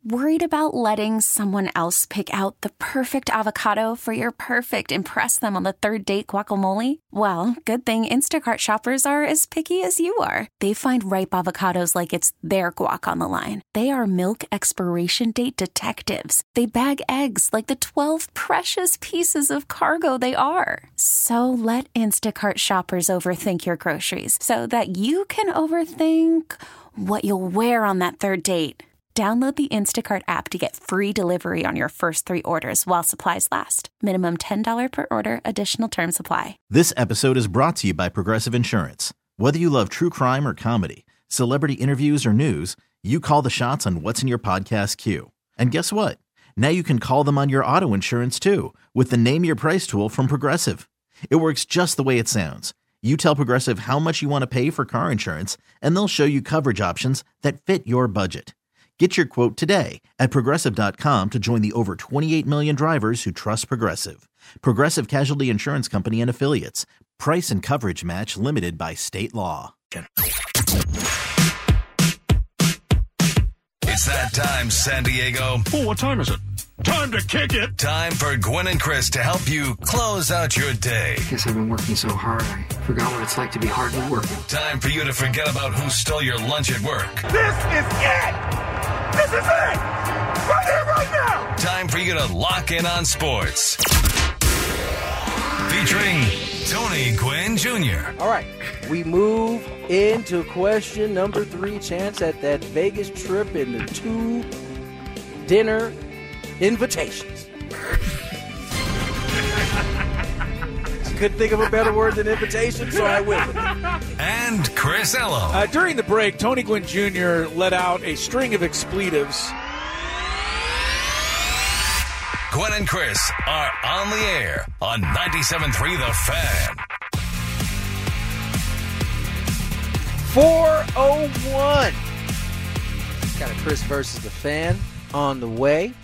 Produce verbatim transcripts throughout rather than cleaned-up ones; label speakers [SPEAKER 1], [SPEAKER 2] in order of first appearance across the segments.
[SPEAKER 1] Worried about letting someone else pick out the perfect avocado for your perfect impress them on the third date guacamole? Well, good thing Instacart shoppers are as picky as you are. They find ripe avocados like it's their guac on the line. They are milk expiration date detectives. They bag eggs like the twelve precious pieces of cargo they are. So let Instacart shoppers overthink your groceries so that you can overthink what you'll wear on that third date. Download the Instacart app to get free delivery on your first three orders while supplies last. Minimum ten dollars per order. Additional terms apply.
[SPEAKER 2] This episode is brought to you by Progressive Insurance. Whether you love true crime or comedy, celebrity interviews or news, you call the shots on what's in your podcast queue. And guess what? Now you can call them on your auto insurance too with the Name Your Price tool from Progressive. It works just the way it sounds. You tell Progressive how much you want to pay for car insurance, and they'll show you coverage options that fit your budget. Get your quote today at Progressive dot com to join the over twenty-eight million drivers who trust Progressive. Progressive Casualty Insurance Company and Affiliates. Price and coverage match limited by state law.
[SPEAKER 3] It's that time, San Diego.
[SPEAKER 4] Oh, what time is it? Time to kick it.
[SPEAKER 3] Time for Gwen and Chris to help you close out your day.
[SPEAKER 5] I guess I've been working so hard, I forgot what it's like to be hardly working.
[SPEAKER 3] Time for you to forget about who stole your lunch at work.
[SPEAKER 4] This is it! This is it! Right here, right now!
[SPEAKER 3] Time for you to lock in on sports. Featuring Tony Gwynn Junior
[SPEAKER 6] All right, we move into question number three. Chance at that Vegas trip in the two dinner invitations. Couldn't think of a better word than invitation, so I went with it.
[SPEAKER 3] And Chris Ello.
[SPEAKER 7] Uh, during the break, Tony Gwynn Junior let out a string of expletives.
[SPEAKER 3] Gwen and Chris are on the air on ninety-seven point three The Fan.
[SPEAKER 6] four oh one. Got a Chris versus the Fan on the way.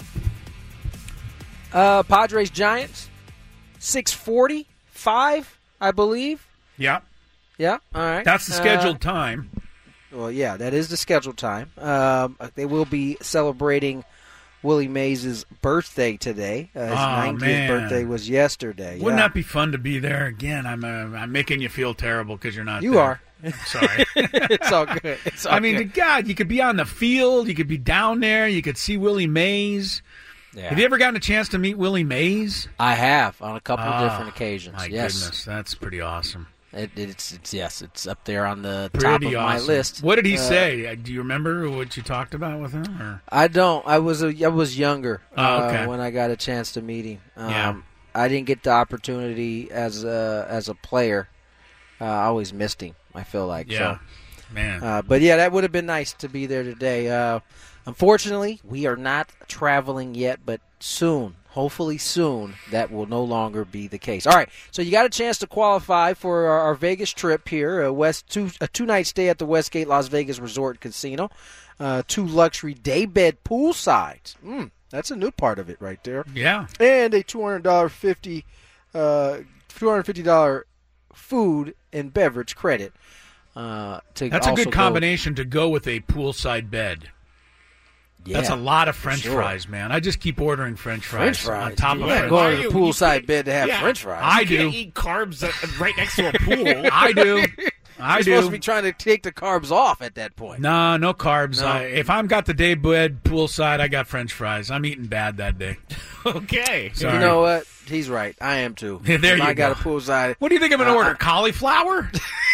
[SPEAKER 6] Uh, Padres Giants, six forty-five, I believe.
[SPEAKER 7] Yeah.
[SPEAKER 6] Yeah, all right.
[SPEAKER 7] That's the scheduled
[SPEAKER 6] uh,
[SPEAKER 7] time.
[SPEAKER 6] Well, yeah, that is the scheduled time. Um, they will be celebrating Willie Mays' birthday today. Uh, his
[SPEAKER 7] oh,
[SPEAKER 6] ninetieth
[SPEAKER 7] man.
[SPEAKER 6] birthday was yesterday.
[SPEAKER 7] Wouldn't
[SPEAKER 6] yeah.
[SPEAKER 7] that be fun to be there again? I'm uh, I'm making you feel terrible because you're not
[SPEAKER 6] You
[SPEAKER 7] there.
[SPEAKER 6] are.
[SPEAKER 7] Sorry.
[SPEAKER 6] It's all good. It's all
[SPEAKER 7] I mean,
[SPEAKER 6] good.
[SPEAKER 7] God, you could be on the field. You could be down there. You could see Willie Mays.
[SPEAKER 6] Yeah.
[SPEAKER 7] Have you ever gotten a chance to meet Willie Mays?
[SPEAKER 6] I have on a couple
[SPEAKER 7] oh,
[SPEAKER 6] of different occasions.
[SPEAKER 7] My
[SPEAKER 6] yes.
[SPEAKER 7] goodness, that's pretty awesome.
[SPEAKER 6] It, it's, it's yes, it's up there on the
[SPEAKER 7] Pretty
[SPEAKER 6] top of
[SPEAKER 7] awesome.
[SPEAKER 6] my list.
[SPEAKER 7] What did he
[SPEAKER 6] Uh,
[SPEAKER 7] say? Do you remember what you talked about with him? Or?
[SPEAKER 6] I don't. I was a, I was younger
[SPEAKER 7] Oh, okay.
[SPEAKER 6] uh, when I got a chance to meet him. Um,
[SPEAKER 7] Yeah.
[SPEAKER 6] I didn't get the opportunity as a as a player. Uh, I always missed him. I feel like
[SPEAKER 7] Yeah,
[SPEAKER 6] so.
[SPEAKER 7] man.
[SPEAKER 6] Uh, but yeah, that would have been nice to be there today. Uh, unfortunately, we are not traveling yet, but soon. Hopefully soon, that will no longer be the case. All right, so you got a chance to qualify for our, our Vegas trip here, a West two a two night stay at the Westgate Las Vegas Resort Casino, uh, two luxury day bed poolsides. Mm, that's a new part of it right there.
[SPEAKER 7] Yeah,
[SPEAKER 6] and a two hundred dollar fifty, uh, two hundred fifty dollar food and beverage credit. Uh, to
[SPEAKER 7] that's a
[SPEAKER 6] also
[SPEAKER 7] good combination go, to go with a poolside bed.
[SPEAKER 6] Yeah,
[SPEAKER 7] That's a lot of French
[SPEAKER 6] sure.
[SPEAKER 7] fries, man. I just keep ordering French fries,
[SPEAKER 6] French fries
[SPEAKER 7] on top
[SPEAKER 6] yeah.
[SPEAKER 7] of
[SPEAKER 6] yeah.
[SPEAKER 7] French
[SPEAKER 6] Going
[SPEAKER 7] fries.
[SPEAKER 6] to the poolside bed to have
[SPEAKER 4] yeah.
[SPEAKER 6] French fries.
[SPEAKER 7] I
[SPEAKER 4] you
[SPEAKER 7] do.
[SPEAKER 4] can't eat carbs uh, right next to a pool.
[SPEAKER 7] I do. I
[SPEAKER 6] You're
[SPEAKER 7] do.
[SPEAKER 6] supposed to be trying to take the carbs off at that point.
[SPEAKER 7] No, no carbs.
[SPEAKER 6] No.
[SPEAKER 7] I, if I'm got the day bed poolside, I got French fries. I'm eating bad that day.
[SPEAKER 4] Okay.
[SPEAKER 7] Sorry.
[SPEAKER 6] You know what? He's right. I am too.
[SPEAKER 7] There
[SPEAKER 6] If
[SPEAKER 7] you
[SPEAKER 6] I got
[SPEAKER 7] go.
[SPEAKER 6] a poolside.
[SPEAKER 7] What do you think I'm going to
[SPEAKER 6] Uh,
[SPEAKER 7] order?
[SPEAKER 6] I-
[SPEAKER 7] Cauliflower?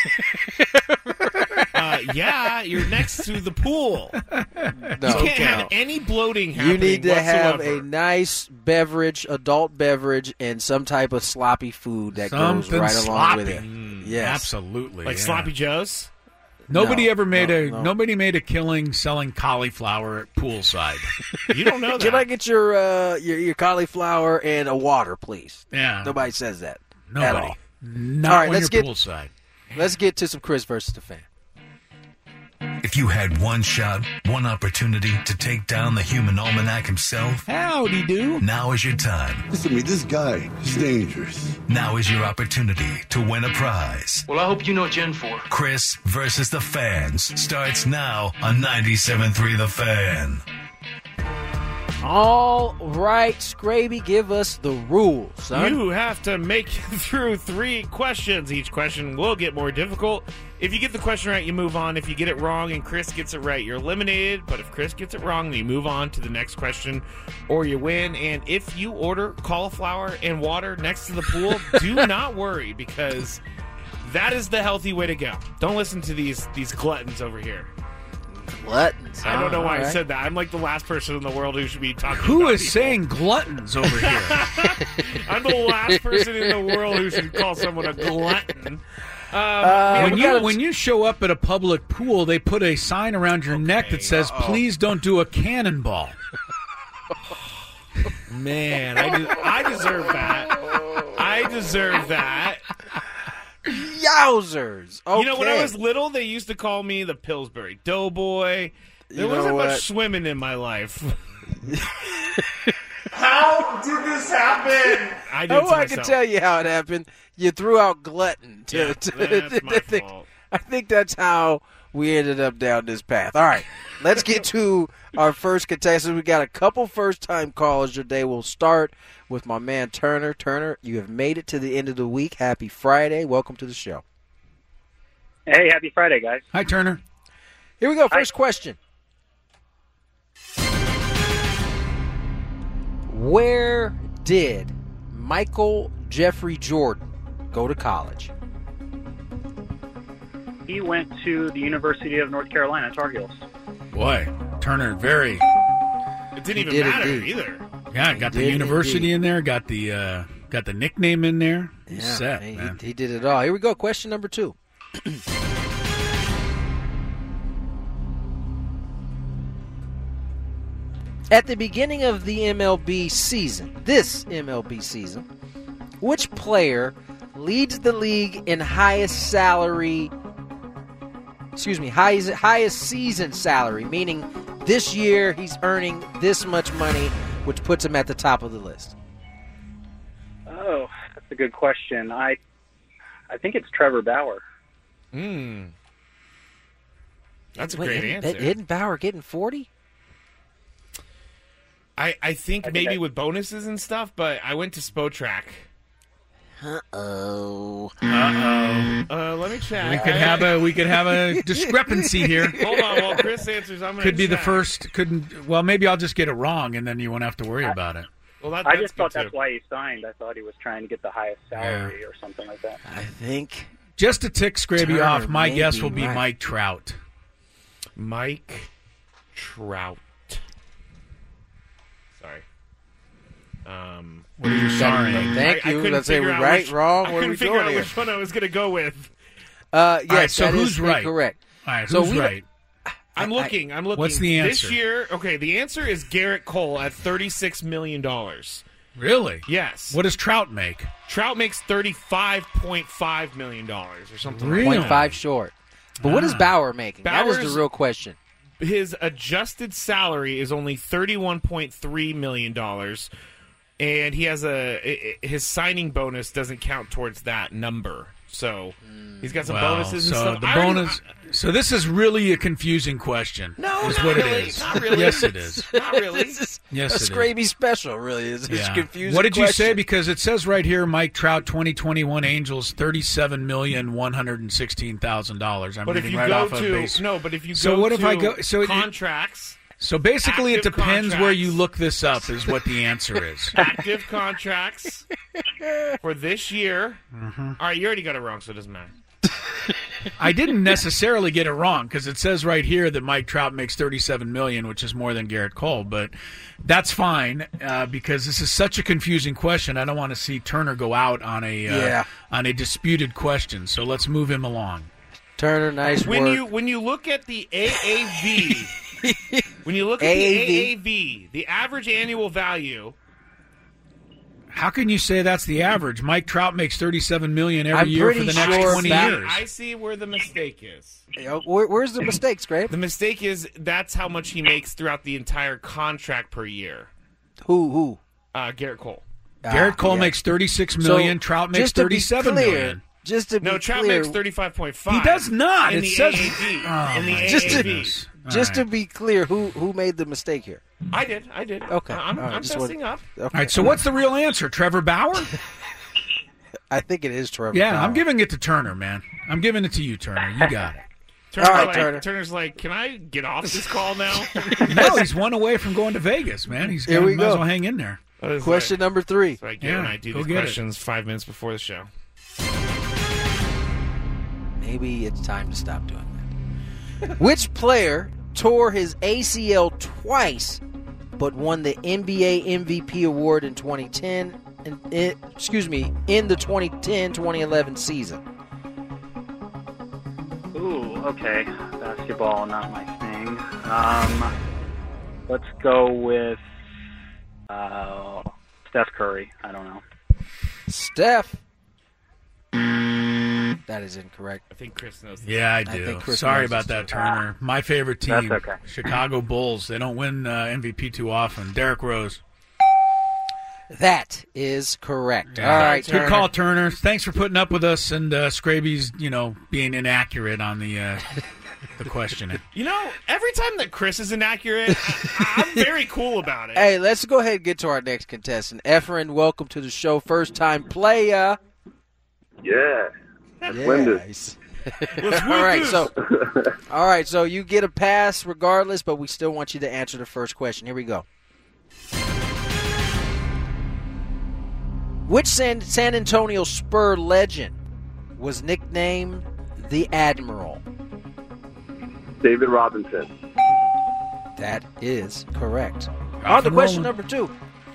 [SPEAKER 4] Uh, yeah, you're next to the pool.
[SPEAKER 6] No,
[SPEAKER 4] You can't
[SPEAKER 6] no.
[SPEAKER 4] have any bloating happening
[SPEAKER 6] You need to have
[SPEAKER 4] whatsoever.
[SPEAKER 6] a nice beverage, adult beverage, and some type of sloppy food that
[SPEAKER 7] Something
[SPEAKER 6] goes right
[SPEAKER 7] sloppy.
[SPEAKER 6] along with it.
[SPEAKER 7] Mm,
[SPEAKER 6] Yes.
[SPEAKER 7] Absolutely.
[SPEAKER 4] Like
[SPEAKER 7] yeah.
[SPEAKER 4] Sloppy Joe's.
[SPEAKER 7] Nobody
[SPEAKER 6] No,
[SPEAKER 7] ever made
[SPEAKER 6] no,
[SPEAKER 7] a
[SPEAKER 6] no.
[SPEAKER 7] nobody made a killing selling cauliflower at poolside.
[SPEAKER 4] You don't know that.
[SPEAKER 6] Can I get your, uh, your your cauliflower and a water, please?
[SPEAKER 7] Yeah.
[SPEAKER 6] Nobody says that. At
[SPEAKER 7] Nobody.
[SPEAKER 6] all.
[SPEAKER 7] Not
[SPEAKER 6] All right,
[SPEAKER 7] when
[SPEAKER 6] let's
[SPEAKER 7] you're
[SPEAKER 6] get-
[SPEAKER 7] poolside.
[SPEAKER 6] Let's get to some Chris versus the Fan.
[SPEAKER 3] If you had one shot, one opportunity to take down the human almanac himself,
[SPEAKER 7] Howdy do.
[SPEAKER 3] now is your time.
[SPEAKER 8] Listen to me, this guy is dangerous.
[SPEAKER 3] Now is your opportunity to win a prize.
[SPEAKER 9] Well, I hope you know what you're in for.
[SPEAKER 3] Chris versus the Fans starts now on ninety-seven point three The Fan.
[SPEAKER 6] All right, Scraby, give us the rules, son.
[SPEAKER 9] You have to make it through three questions. Each question will get more difficult. If you get the question right, you move on. If you get it wrong and Chris gets it right, you're eliminated. But if Chris gets it wrong, then you move on to the next question or you win. And if you order cauliflower and water next to the pool, do not worry, because that is the healthy way to go. Don't listen to these these gluttons over here.
[SPEAKER 6] Gluttons.
[SPEAKER 9] I don't know why
[SPEAKER 6] right.
[SPEAKER 9] I said that. I'm like the last person in the world who should be talking
[SPEAKER 7] Who
[SPEAKER 9] about
[SPEAKER 7] is
[SPEAKER 9] people.
[SPEAKER 7] saying gluttons over here?
[SPEAKER 9] I'm the last person in the world who should call someone a glutton. Um,
[SPEAKER 6] Uh,
[SPEAKER 7] when
[SPEAKER 6] we
[SPEAKER 7] you
[SPEAKER 6] gotta-
[SPEAKER 7] when you show up at a public pool, they put a sign around your neck that says,
[SPEAKER 9] uh-oh.
[SPEAKER 7] "Please don't do a cannonball."
[SPEAKER 9] Man, I, de- I deserve that. I deserve that.
[SPEAKER 6] Yowzers. Okay.
[SPEAKER 9] You know, when I was little, they used to call me the Pillsbury Doughboy. There
[SPEAKER 6] You know
[SPEAKER 9] wasn't
[SPEAKER 6] what?
[SPEAKER 9] much swimming in my life.
[SPEAKER 4] How did this happen?
[SPEAKER 9] I did
[SPEAKER 6] Oh,
[SPEAKER 9] to
[SPEAKER 6] I can
[SPEAKER 9] myself.
[SPEAKER 6] tell you how it happened. You threw out glutton. To,
[SPEAKER 9] Yeah,
[SPEAKER 6] to-
[SPEAKER 9] that's my
[SPEAKER 6] I think,
[SPEAKER 9] fault.
[SPEAKER 6] I think that's how we ended up down this path. All right, let's get to our first contestant. We got a couple first-time callers today. We'll start with my man Turner. Turner, you have made it to the end of the week. Happy Friday. Welcome to the show.
[SPEAKER 10] Hey, happy Friday, guys.
[SPEAKER 7] Hi, Turner.
[SPEAKER 6] Here we go. First question. Where did Michael Jeffrey Jordan go to college?
[SPEAKER 10] He went to the University of North Carolina, Tar Heels.
[SPEAKER 7] Boy, Turner, very
[SPEAKER 9] It didn't
[SPEAKER 6] He
[SPEAKER 9] even
[SPEAKER 6] did
[SPEAKER 9] matter
[SPEAKER 6] indeed.
[SPEAKER 9] either.
[SPEAKER 7] yeah. Got the
[SPEAKER 6] did
[SPEAKER 7] university
[SPEAKER 6] indeed.
[SPEAKER 7] in there. Got the uh, got the nickname in there. He's set,
[SPEAKER 6] he,
[SPEAKER 7] man.
[SPEAKER 6] he did it all. Here we go. Question number two. At the beginning of the M L B season, this M L B season, which player leads the league in highest salary, excuse me, highest, highest season salary, meaning this year he's earning this much money, which puts him at the top of the list?
[SPEAKER 10] Oh, that's a good question. I I think it's Trevor Bauer.
[SPEAKER 9] Hmm. That's a
[SPEAKER 6] Wait,
[SPEAKER 9] great
[SPEAKER 6] isn't,
[SPEAKER 9] answer.
[SPEAKER 6] Isn't Bauer getting forty?
[SPEAKER 9] I, I think
[SPEAKER 10] I think
[SPEAKER 9] maybe
[SPEAKER 10] I-
[SPEAKER 9] with bonuses and stuff, but I went to Spotrac.
[SPEAKER 6] Uh-oh.
[SPEAKER 7] Uh-oh.
[SPEAKER 9] Uh, let me check.
[SPEAKER 7] We could have a we could have a discrepancy here.
[SPEAKER 9] Hold on, while Chris answers, I'm going to
[SPEAKER 7] Could be the
[SPEAKER 9] check.
[SPEAKER 7] first. Couldn't. Well, maybe I'll just get it wrong, and then you won't have to worry about it.
[SPEAKER 9] Well, that,
[SPEAKER 10] I
[SPEAKER 9] that's
[SPEAKER 10] just thought
[SPEAKER 9] good
[SPEAKER 10] that's
[SPEAKER 9] too.
[SPEAKER 10] why he signed. I thought he was trying to get the highest salary or something like that.
[SPEAKER 6] I think
[SPEAKER 7] Just to tick Scraby
[SPEAKER 6] Turner
[SPEAKER 7] off, my
[SPEAKER 6] may
[SPEAKER 7] guess
[SPEAKER 6] be
[SPEAKER 7] will be
[SPEAKER 6] right.
[SPEAKER 7] Mike Trout.
[SPEAKER 9] Mike Trout. Sorry. Um,
[SPEAKER 7] What are you sorry?
[SPEAKER 6] Thank
[SPEAKER 9] I, I
[SPEAKER 6] you.
[SPEAKER 9] couldn't
[SPEAKER 6] Let's say
[SPEAKER 9] figure
[SPEAKER 6] we're
[SPEAKER 9] out
[SPEAKER 6] right,
[SPEAKER 9] which,
[SPEAKER 6] wrong.
[SPEAKER 9] I
[SPEAKER 6] What are
[SPEAKER 9] couldn't
[SPEAKER 6] we
[SPEAKER 9] figure
[SPEAKER 6] doing
[SPEAKER 9] out
[SPEAKER 6] here?
[SPEAKER 9] which one I was going to go with.
[SPEAKER 6] Uh, yes,
[SPEAKER 7] All right, so
[SPEAKER 6] that
[SPEAKER 7] who's
[SPEAKER 6] is
[SPEAKER 7] right?
[SPEAKER 6] correct.
[SPEAKER 7] All right,
[SPEAKER 6] So
[SPEAKER 7] who's
[SPEAKER 6] we-
[SPEAKER 7] right?
[SPEAKER 9] I'm
[SPEAKER 6] I-
[SPEAKER 9] looking. I'm looking.
[SPEAKER 7] What's the
[SPEAKER 9] This
[SPEAKER 7] answer?
[SPEAKER 9] year, okay, the answer is Garrett Cole at thirty-six million dollars.
[SPEAKER 7] Really?
[SPEAKER 9] Yes.
[SPEAKER 7] What does Trout make?
[SPEAKER 9] Trout makes thirty-five point five million dollars or something
[SPEAKER 7] Really?
[SPEAKER 9] like
[SPEAKER 6] Point
[SPEAKER 9] that.
[SPEAKER 6] five short. But what is
[SPEAKER 7] Ah.
[SPEAKER 6] Bauer making? that is
[SPEAKER 9] Bauer's-
[SPEAKER 6] the real question.
[SPEAKER 9] His adjusted salary is only thirty-one point three million dollars, and he has a i- i- his signing bonus doesn't count towards that number. So he's got some
[SPEAKER 7] Well,
[SPEAKER 9] bonuses and
[SPEAKER 7] so
[SPEAKER 9] stuff.
[SPEAKER 7] the
[SPEAKER 9] I already-
[SPEAKER 7] bonus. So this is really a confusing question.
[SPEAKER 9] No,
[SPEAKER 7] is
[SPEAKER 9] not
[SPEAKER 7] what
[SPEAKER 9] really.
[SPEAKER 7] it is.
[SPEAKER 9] Not really.
[SPEAKER 7] Yes, it is.
[SPEAKER 9] Not really.
[SPEAKER 6] This is
[SPEAKER 7] Yes,
[SPEAKER 6] a
[SPEAKER 7] it is.
[SPEAKER 6] Scraby special, really. It's, it's
[SPEAKER 7] Yeah.
[SPEAKER 6] confusing.
[SPEAKER 7] What did you say?
[SPEAKER 6] question.
[SPEAKER 7] Because it says right here, Mike Trout, twenty twenty-one Angels, thirty-seven million one hundred sixteen thousand dollars. I'm
[SPEAKER 9] But if
[SPEAKER 7] reading
[SPEAKER 9] you
[SPEAKER 7] right
[SPEAKER 9] go
[SPEAKER 7] off of
[SPEAKER 9] to
[SPEAKER 7] base.
[SPEAKER 9] no, but if you
[SPEAKER 7] So
[SPEAKER 9] go
[SPEAKER 7] what if
[SPEAKER 9] to
[SPEAKER 7] I go- so it-
[SPEAKER 9] contracts,
[SPEAKER 7] So basically, it
[SPEAKER 9] active
[SPEAKER 7] depends where you
[SPEAKER 9] contracts.
[SPEAKER 7] look this up. Is what the answer is.
[SPEAKER 9] active contracts for this year.
[SPEAKER 7] Mm-hmm.
[SPEAKER 9] All right, you already got it wrong, so it doesn't matter.
[SPEAKER 7] I didn't necessarily get it wrong because it says right here that Mike Trout makes thirty-seven million dollars, which is more than Garrett Cole. But that's fine uh, because this is such a confusing question. I don't want to see Turner go out on a uh,
[SPEAKER 6] Yeah.
[SPEAKER 7] on a disputed question. So let's move him along.
[SPEAKER 6] Turner, nice
[SPEAKER 9] When
[SPEAKER 6] work.
[SPEAKER 9] you when you look at the A A V, when you look at
[SPEAKER 6] A A
[SPEAKER 9] the
[SPEAKER 6] V.
[SPEAKER 9] A A V, the average annual value.
[SPEAKER 7] How can you say that's the average? Mike Trout makes thirty-seven million dollars every
[SPEAKER 6] I'm
[SPEAKER 7] year for
[SPEAKER 6] pretty
[SPEAKER 7] the next
[SPEAKER 6] sure
[SPEAKER 7] twenty
[SPEAKER 6] that-
[SPEAKER 7] years.
[SPEAKER 9] I see where the mistake is.
[SPEAKER 6] Uh, Where, where's the mistake, Scrape?
[SPEAKER 9] The mistake is that's how much he makes throughout the entire contract per year.
[SPEAKER 6] Who? Who?
[SPEAKER 9] Uh, Garrett Cole.
[SPEAKER 7] Garrett
[SPEAKER 6] Ah,
[SPEAKER 7] Cole
[SPEAKER 6] yeah.
[SPEAKER 7] makes thirty-six million.
[SPEAKER 6] So,
[SPEAKER 7] Trout makes
[SPEAKER 6] just to be
[SPEAKER 7] thirty-seven
[SPEAKER 6] clear,
[SPEAKER 7] million.
[SPEAKER 6] Just to be
[SPEAKER 9] No, Trout
[SPEAKER 6] clear,
[SPEAKER 9] makes thirty-five point five.
[SPEAKER 7] He does not.
[SPEAKER 9] In
[SPEAKER 7] It
[SPEAKER 9] the
[SPEAKER 7] says
[SPEAKER 9] A A V.
[SPEAKER 7] Oh,
[SPEAKER 9] in the
[SPEAKER 7] my
[SPEAKER 9] A A V.
[SPEAKER 6] Just to-
[SPEAKER 7] goodness.
[SPEAKER 6] just
[SPEAKER 7] right.
[SPEAKER 6] to be clear, who who made the mistake here?
[SPEAKER 9] I did. I did.
[SPEAKER 6] Okay.
[SPEAKER 9] I'm,
[SPEAKER 6] All right,
[SPEAKER 9] I'm
[SPEAKER 6] just
[SPEAKER 9] fessing
[SPEAKER 6] wanted-
[SPEAKER 9] up.
[SPEAKER 6] Okay.
[SPEAKER 7] All right, so what's the real answer? Trevor Bauer?
[SPEAKER 6] I think it is Trevor.
[SPEAKER 7] Yeah,
[SPEAKER 6] Bauer.
[SPEAKER 7] I'm giving it to Turner, man. I'm giving it to you, Turner. You got it.
[SPEAKER 9] Turner's,
[SPEAKER 6] All right,
[SPEAKER 9] like,
[SPEAKER 6] Turner.
[SPEAKER 9] Turner's like, can I get off this call now?
[SPEAKER 7] No, he's one away from going to Vegas, man. He's
[SPEAKER 6] Here
[SPEAKER 7] got,
[SPEAKER 6] we
[SPEAKER 7] might as
[SPEAKER 6] go.
[SPEAKER 7] well hang in there.
[SPEAKER 9] That's
[SPEAKER 6] Question number three.
[SPEAKER 9] That's what I get
[SPEAKER 7] Yeah,
[SPEAKER 9] when I do
[SPEAKER 7] go
[SPEAKER 9] these
[SPEAKER 7] get it.
[SPEAKER 9] questions five minutes before the show.
[SPEAKER 6] Maybe it's time to stop doing that. Which player tore his A C L twice, but won the N B A M V P award in twenty ten? In, in, excuse me, in the twenty ten twenty eleven season.
[SPEAKER 10] Ooh, okay. Basketball, not my thing. Um, let's go with uh, Steph Curry. I don't know.
[SPEAKER 6] Steph. That is incorrect.
[SPEAKER 9] I think Chris knows this.
[SPEAKER 7] Yeah, I
[SPEAKER 6] I
[SPEAKER 7] do.
[SPEAKER 6] think Chris
[SPEAKER 7] Sorry
[SPEAKER 6] knows
[SPEAKER 7] about
[SPEAKER 6] this
[SPEAKER 7] that,
[SPEAKER 6] too.
[SPEAKER 7] Turner. My favorite team,
[SPEAKER 10] That's okay.
[SPEAKER 7] Chicago Bulls. They don't win uh, M V P too often. Derrick Rose.
[SPEAKER 6] That is correct.
[SPEAKER 7] Yeah.
[SPEAKER 6] All right,
[SPEAKER 7] Good
[SPEAKER 6] Turner.
[SPEAKER 7] call, Turner. Thanks for putting up with us and uh, Scraby's, you know, being inaccurate on the uh, the questioning.
[SPEAKER 9] You know, every time that Chris is inaccurate, I, I'm very cool about it.
[SPEAKER 6] Hey, let's go ahead and get to our next contestant. Efren, welcome to the show. First time player.
[SPEAKER 11] Yeah.
[SPEAKER 6] Yes. all right, so all right, so you get a pass regardless, but we still want you to answer the first question. Here we go. Which San, San Antonio Spur legend was nicknamed the Admiral?
[SPEAKER 11] David Robinson.
[SPEAKER 6] That is correct.
[SPEAKER 7] Off
[SPEAKER 6] On to
[SPEAKER 7] and
[SPEAKER 6] question
[SPEAKER 7] rolling.
[SPEAKER 6] number two.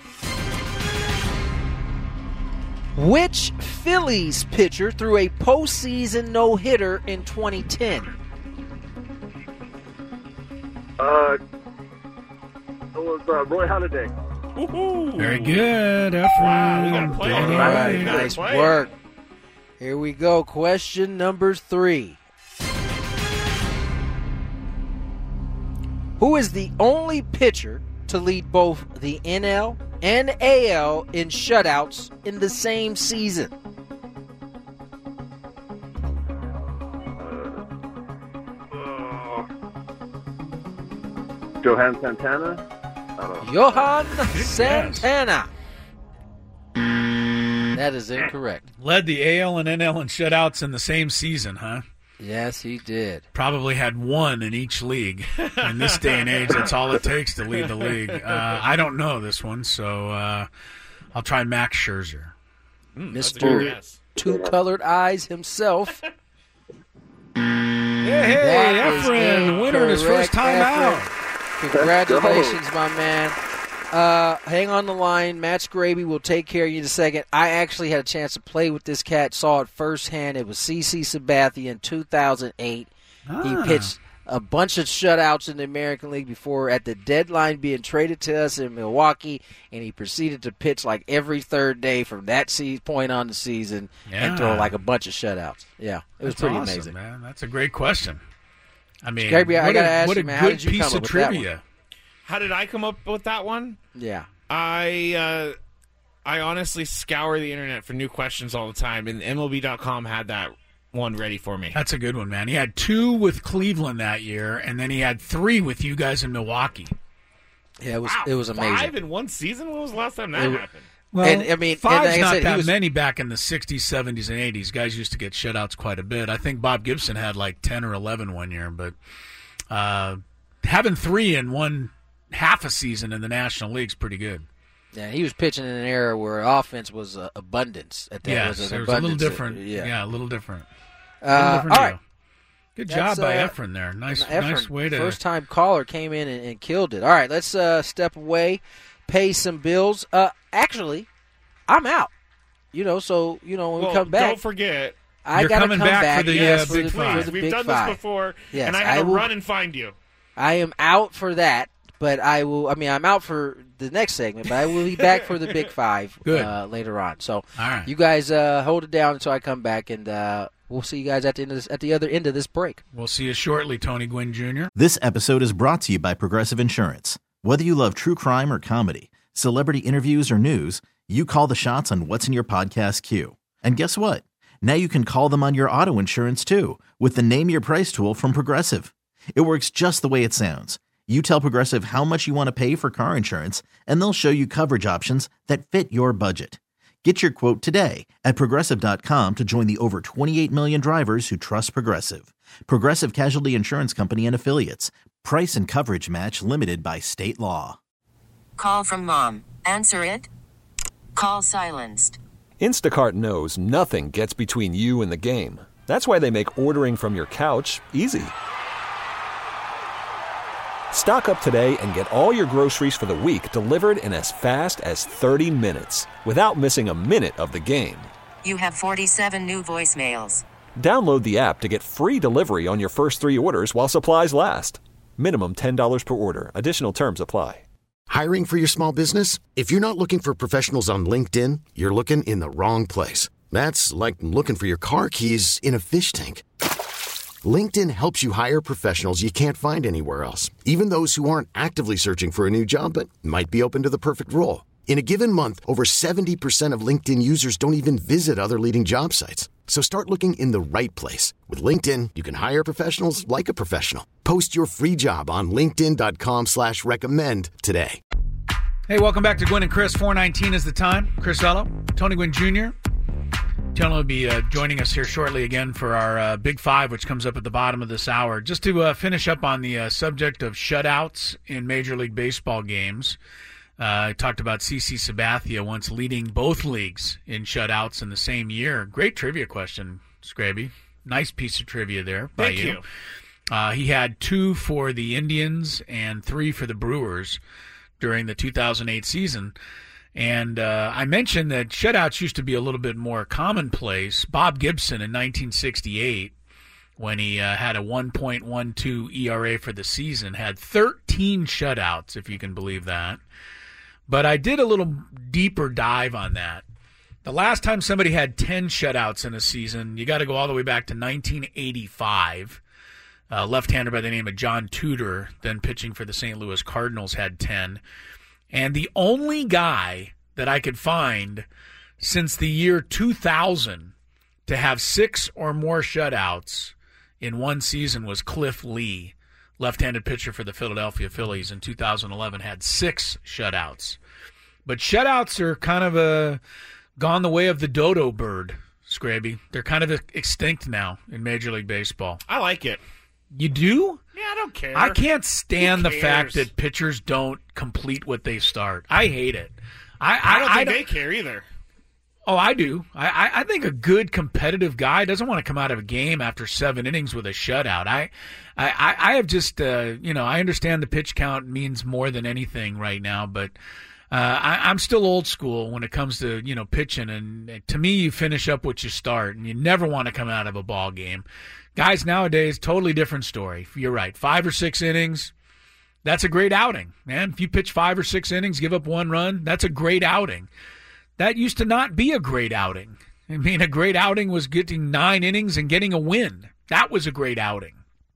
[SPEAKER 6] Which Phillies pitcher threw a postseason no-hitter in twenty ten?
[SPEAKER 11] Uh, it was uh, Roy Halladay.
[SPEAKER 9] Woo-hoo.
[SPEAKER 7] Very good, Efren.
[SPEAKER 9] Wow, we got a player.
[SPEAKER 7] Did it
[SPEAKER 6] All
[SPEAKER 9] All
[SPEAKER 6] right,
[SPEAKER 9] right,
[SPEAKER 6] nice
[SPEAKER 9] player.
[SPEAKER 6] work. Here we go. Question number three. Who is the only pitcher to lead both the N L and A L in shutouts in the same season?
[SPEAKER 11] Uh, Johan Santana. I don't know.
[SPEAKER 6] Johan
[SPEAKER 7] guess.
[SPEAKER 6] Santana. That is incorrect.
[SPEAKER 7] Led the A L and N L in shutouts in the same season, huh?
[SPEAKER 6] Yes, he did.
[SPEAKER 7] Probably had one in each league. In this day and age, that's all it takes to lead the league. Uh, I don't know this one, so uh, I'll try Max Scherzer.
[SPEAKER 9] Mm, that's a
[SPEAKER 6] Mister
[SPEAKER 9] good guess.
[SPEAKER 6] Two-colored eyes himself.
[SPEAKER 7] Hey, hey,
[SPEAKER 6] That is
[SPEAKER 7] Efren, winner in his
[SPEAKER 6] incorrect,
[SPEAKER 7] first time
[SPEAKER 6] Efren.
[SPEAKER 7] out.
[SPEAKER 6] Congratulations, my man. Uh, hang on the line. Matt Scraby will take care of you in a second. I actually had a chance to play with this cat, saw it firsthand. It was C C Sabathia in two thousand eight.
[SPEAKER 7] Ah.
[SPEAKER 6] He pitched a bunch of shutouts in the American League before at the deadline being traded to us in Milwaukee, and he proceeded to pitch like every third day from that se- point on the season and throw
[SPEAKER 7] Yeah.
[SPEAKER 6] like a bunch of shutouts. Yeah, it was
[SPEAKER 7] That's
[SPEAKER 6] pretty
[SPEAKER 7] awesome,
[SPEAKER 6] amazing.
[SPEAKER 7] man. That's a great question. I mean,
[SPEAKER 6] Scraby, I
[SPEAKER 7] what
[SPEAKER 6] gotta
[SPEAKER 7] a,
[SPEAKER 6] ask
[SPEAKER 7] what
[SPEAKER 6] you,
[SPEAKER 7] a
[SPEAKER 6] man, how
[SPEAKER 7] good
[SPEAKER 6] did you
[SPEAKER 7] piece
[SPEAKER 6] come
[SPEAKER 7] of
[SPEAKER 6] up with that one?
[SPEAKER 7] trivia.
[SPEAKER 9] How did I come up with that one?
[SPEAKER 6] Yeah.
[SPEAKER 9] I uh, I honestly scour the internet for new questions all the time, and M L B dot com had that one ready for me.
[SPEAKER 7] That's a good one, man. He had two with Cleveland that year, and then he had three with you guys in Milwaukee.
[SPEAKER 6] Yeah, it was
[SPEAKER 9] Wow,
[SPEAKER 6] it was amazing.
[SPEAKER 9] Five in one season? When was the last time that
[SPEAKER 6] It-
[SPEAKER 9] happened?
[SPEAKER 7] Well,
[SPEAKER 6] And, I mean, and
[SPEAKER 7] five's
[SPEAKER 6] like I
[SPEAKER 7] not
[SPEAKER 6] said, he
[SPEAKER 7] that
[SPEAKER 6] was-
[SPEAKER 7] many back in the sixties, seventies, and eighties. Guys used to get shutouts quite a bit. I think Bob Gibson had like ten or eleven one year, but uh, having three in one half a season in the National League's pretty good.
[SPEAKER 6] Yeah, he was pitching in an era where offense was uh, abundance. At that
[SPEAKER 7] Yes,
[SPEAKER 6] was an
[SPEAKER 7] it was a little
[SPEAKER 6] abundance.
[SPEAKER 7] different.
[SPEAKER 6] Yeah.
[SPEAKER 7] Yeah, a little different. A little
[SPEAKER 6] Uh,
[SPEAKER 7] different
[SPEAKER 6] all right.
[SPEAKER 7] deal. Good
[SPEAKER 6] That's,
[SPEAKER 7] job by
[SPEAKER 6] uh,
[SPEAKER 7] Efren there. Nice,
[SPEAKER 6] Efren,
[SPEAKER 7] nice way to.
[SPEAKER 6] First time caller came in and, and killed it. All right, let's uh, step away, pay some bills. Uh, actually, I'm out. You know, so you know when
[SPEAKER 9] Well,
[SPEAKER 6] we come back,
[SPEAKER 9] don't forget,
[SPEAKER 6] I
[SPEAKER 7] You're
[SPEAKER 6] gotta
[SPEAKER 7] coming
[SPEAKER 6] come
[SPEAKER 7] back
[SPEAKER 6] back
[SPEAKER 7] for the,
[SPEAKER 6] yes,
[SPEAKER 7] uh,
[SPEAKER 6] for
[SPEAKER 7] Big
[SPEAKER 6] the,
[SPEAKER 7] Five.
[SPEAKER 6] for the
[SPEAKER 9] we've
[SPEAKER 6] Big
[SPEAKER 9] done
[SPEAKER 6] Five.
[SPEAKER 9] this before,
[SPEAKER 6] Yes,
[SPEAKER 9] and I
[SPEAKER 6] I
[SPEAKER 9] had to
[SPEAKER 6] will-
[SPEAKER 9] run and find you.
[SPEAKER 6] I am out for that, but I will. I mean, I'm out for the next segment, but I will be back for the Big Five
[SPEAKER 7] Good.
[SPEAKER 6] Uh, later on. So,
[SPEAKER 7] All right.
[SPEAKER 6] you guys uh, hold it down until I come back, and uh, we'll see you guys at the end of this, at the other end of this break.
[SPEAKER 7] We'll see you shortly, Tony Gwynn Junior
[SPEAKER 2] This episode is brought to you by Progressive Insurance. Whether you love true crime or comedy, celebrity interviews or news, you call the shots on what's in your podcast queue. And guess what? Now you can call them on your auto insurance too with the Name Your Price tool from Progressive. It works just the way it sounds. You tell Progressive how much you want to pay for car insurance, and they'll show you coverage options that fit your budget. Get your quote today at Progressive dot com to join the over twenty-eight million drivers who trust Progressive. Progressive Casualty Insurance Company and Affiliates. Price and coverage match limited by state law.
[SPEAKER 12] Call from mom. Answer it. Call silenced.
[SPEAKER 13] Instacart knows nothing gets between you and the game. That's why they make ordering from your couch easy. Stock up today and get all your groceries for the week delivered in as fast as thirty minutes without missing a minute of the game.
[SPEAKER 12] You have forty-seven new voicemails.
[SPEAKER 13] Download the app to get free delivery on your first three orders while supplies last. Minimum ten dollars per order. Additional terms apply.
[SPEAKER 14] Hiring for your small business? If you're not looking for professionals on LinkedIn, you're looking in the wrong place. That's like looking for your car keys in a fish tank. LinkedIn helps you hire professionals you can't find anywhere else, even those who aren't actively searching for a new job but might be open to the perfect role. In a given month, over seventy percent of LinkedIn users don't even visit other leading job sites. So start looking in the right place. With LinkedIn, you can hire professionals like a professional. Post your free job on linkedin dot com slash recommend today.
[SPEAKER 7] Hey, welcome back to Gwynn and Chris. four nineteen is the time. Chris Ello, Tony Gwynn Junior Tony will be uh, joining us here shortly again for our uh, Big Five, which comes up at the bottom of this hour. Just to uh, finish up on the uh, subject of shutouts in Major League Baseball games, uh, I talked about CeCe Sabathia once leading both leagues in shutouts in the same year. Great trivia question, Scraby. Nice piece of trivia there by
[SPEAKER 9] Thank
[SPEAKER 7] you.
[SPEAKER 9] you.
[SPEAKER 7] Uh, he had two for the Indians and three for the Brewers during the two thousand eight season. And uh, I mentioned that shutouts used to be a little bit more commonplace. Bob Gibson in nineteen sixty-eight, when he uh, had a one point one two E R A for the season, had thirteen shutouts, if you can believe that. But I did a little deeper dive on that. The last time somebody had ten shutouts in a season, you got to go all the way back to nineteen eighty-five. A left-hander by the name of John Tudor, then pitching for the Saint Louis Cardinals, had ten. And the only guy that I could find since the year two thousand to have six or more shutouts in one season was Cliff Lee, left-handed pitcher for the Philadelphia Phillies in two thousand eleven, had six shutouts. But shutouts are kind of a gone the way of the dodo bird, Scraby. They're kind of extinct now in Major League Baseball.
[SPEAKER 9] I like it.
[SPEAKER 7] You do?
[SPEAKER 9] Yeah, I don't care.
[SPEAKER 7] I can't stand
[SPEAKER 9] Who
[SPEAKER 7] the fact
[SPEAKER 9] cares?
[SPEAKER 7] that pitchers don't complete what they start. I hate it. I,
[SPEAKER 9] I don't
[SPEAKER 7] I,
[SPEAKER 9] think
[SPEAKER 7] I
[SPEAKER 9] they care either.
[SPEAKER 7] Oh, I do. I, I, I think a good competitive guy doesn't want to come out of a game after seven innings with a shutout. I I, I have just, uh, you know, I understand the pitch count means more than anything right now, but uh, I, I'm still old school when it comes to, you know, pitching. And to me, you finish up what you start, and you never want to come out of a ball game. Guys nowadays, totally different story. You're right. Five or six innings, that's a great outing, man. If you pitch five or six innings, give up one run, that's a great outing. That used to not be a great outing. I mean, a great outing was getting nine innings and getting a win. That was a great outing.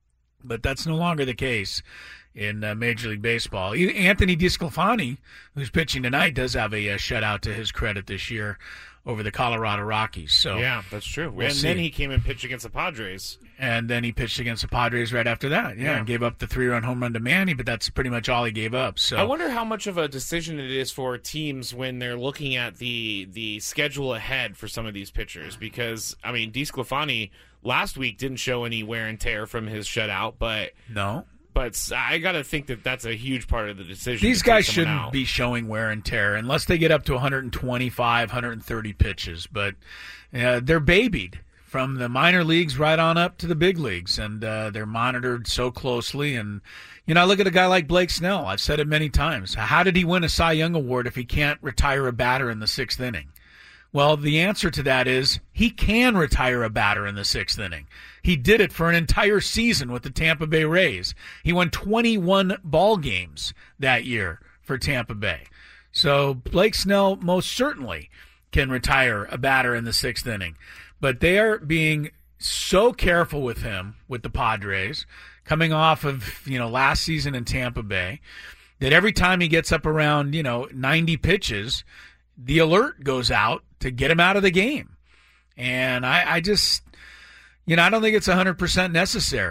[SPEAKER 7] But that's no longer the case in uh, Major League Baseball. Anthony DeSclafani, who's pitching tonight, does have a, a shutout to his credit this year over the Colorado Rockies. So
[SPEAKER 9] yeah, that's true.
[SPEAKER 7] We'll
[SPEAKER 9] and
[SPEAKER 7] see.
[SPEAKER 9] then he came and pitched against the Padres.
[SPEAKER 7] And then he pitched against the Padres right after that. Yeah,
[SPEAKER 9] Yeah.
[SPEAKER 7] and gave up the three-run home run to Manny, but that's pretty much all he gave up. So
[SPEAKER 9] I wonder how much of a decision it is for teams when they're looking at the the schedule ahead for some of these pitchers. Because, I mean, DeSclafani last week didn't show any wear and tear from his shutout, but
[SPEAKER 7] no.
[SPEAKER 9] But I got to think that that's a huge part of the decision.
[SPEAKER 7] These
[SPEAKER 9] to take
[SPEAKER 7] guys
[SPEAKER 9] someone
[SPEAKER 7] shouldn't
[SPEAKER 9] out.
[SPEAKER 7] be showing wear and tear unless they get up to one twenty-five, one thirty pitches. But uh, they're babied from the minor leagues right on up to the big leagues, and uh, they're monitored so closely. And, you know, I look at a guy like Blake Snell. I've said it many times. How did he win a Cy Young Award if he can't retire a batter in the sixth inning? Well, the answer to that is he can retire a batter in the sixth inning. He did it for an entire season with the Tampa Bay Rays. He won twenty-one ball games that year for Tampa Bay. So Blake Snell most certainly can retire a batter in the sixth inning. But they are being so careful with him with the Padres, coming off of, you know, last season in Tampa Bay, that every time he gets up around, you know, ninety pitches, the alert goes out to get him out of the game. And I, I just, you know, I don't think it's one hundred percent necessary.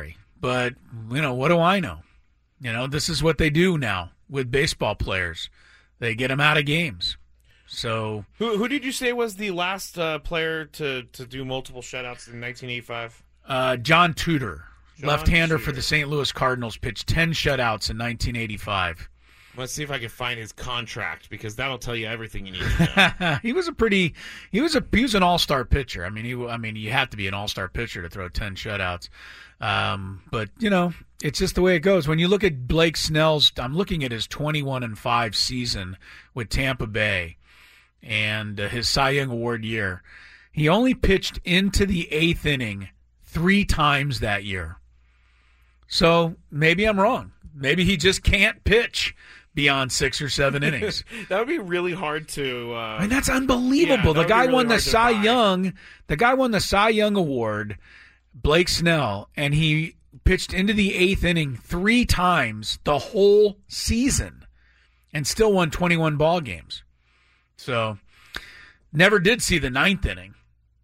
[SPEAKER 7] but, you know, what do I know? You know, this is what they do now with baseball players. They get them out of games. So
[SPEAKER 9] Who who did you say was the last uh, player to, to do multiple shutouts in nineteen eighty-five?
[SPEAKER 7] Uh, John Tudor,
[SPEAKER 9] John
[SPEAKER 7] left-hander
[SPEAKER 9] Tudor.
[SPEAKER 7] for the Saint Louis Cardinals, pitched ten shutouts in nineteen eighty-five.
[SPEAKER 9] Let's see if I can find his contract, because that'll tell you everything you need to know.
[SPEAKER 7] he was a pretty, he was a he was an all-star pitcher. I mean, he, I mean, you have to be an all-star pitcher to throw ten shutouts. Um, but you know, it's just the way it goes. When you look at Blake Snell's, I'm looking at his twenty-one and five season with Tampa Bay, and uh, his Cy Young Award year. He only pitched into the eighth inning three times that year. So maybe I'm wrong. Maybe he just can't pitch beyond six or seven innings.
[SPEAKER 9] That would be really hard to. Uh,
[SPEAKER 7] I mean, that's unbelievable.
[SPEAKER 9] Yeah, that
[SPEAKER 7] the guy
[SPEAKER 9] would be really
[SPEAKER 7] won the
[SPEAKER 9] hard to
[SPEAKER 7] Cy
[SPEAKER 9] buy.
[SPEAKER 7] Young. The guy won the Cy Young Award, Blake Snell, and he pitched into the eighth inning three times the whole season, and still won twenty-one ball games. So, never did see the ninth inning.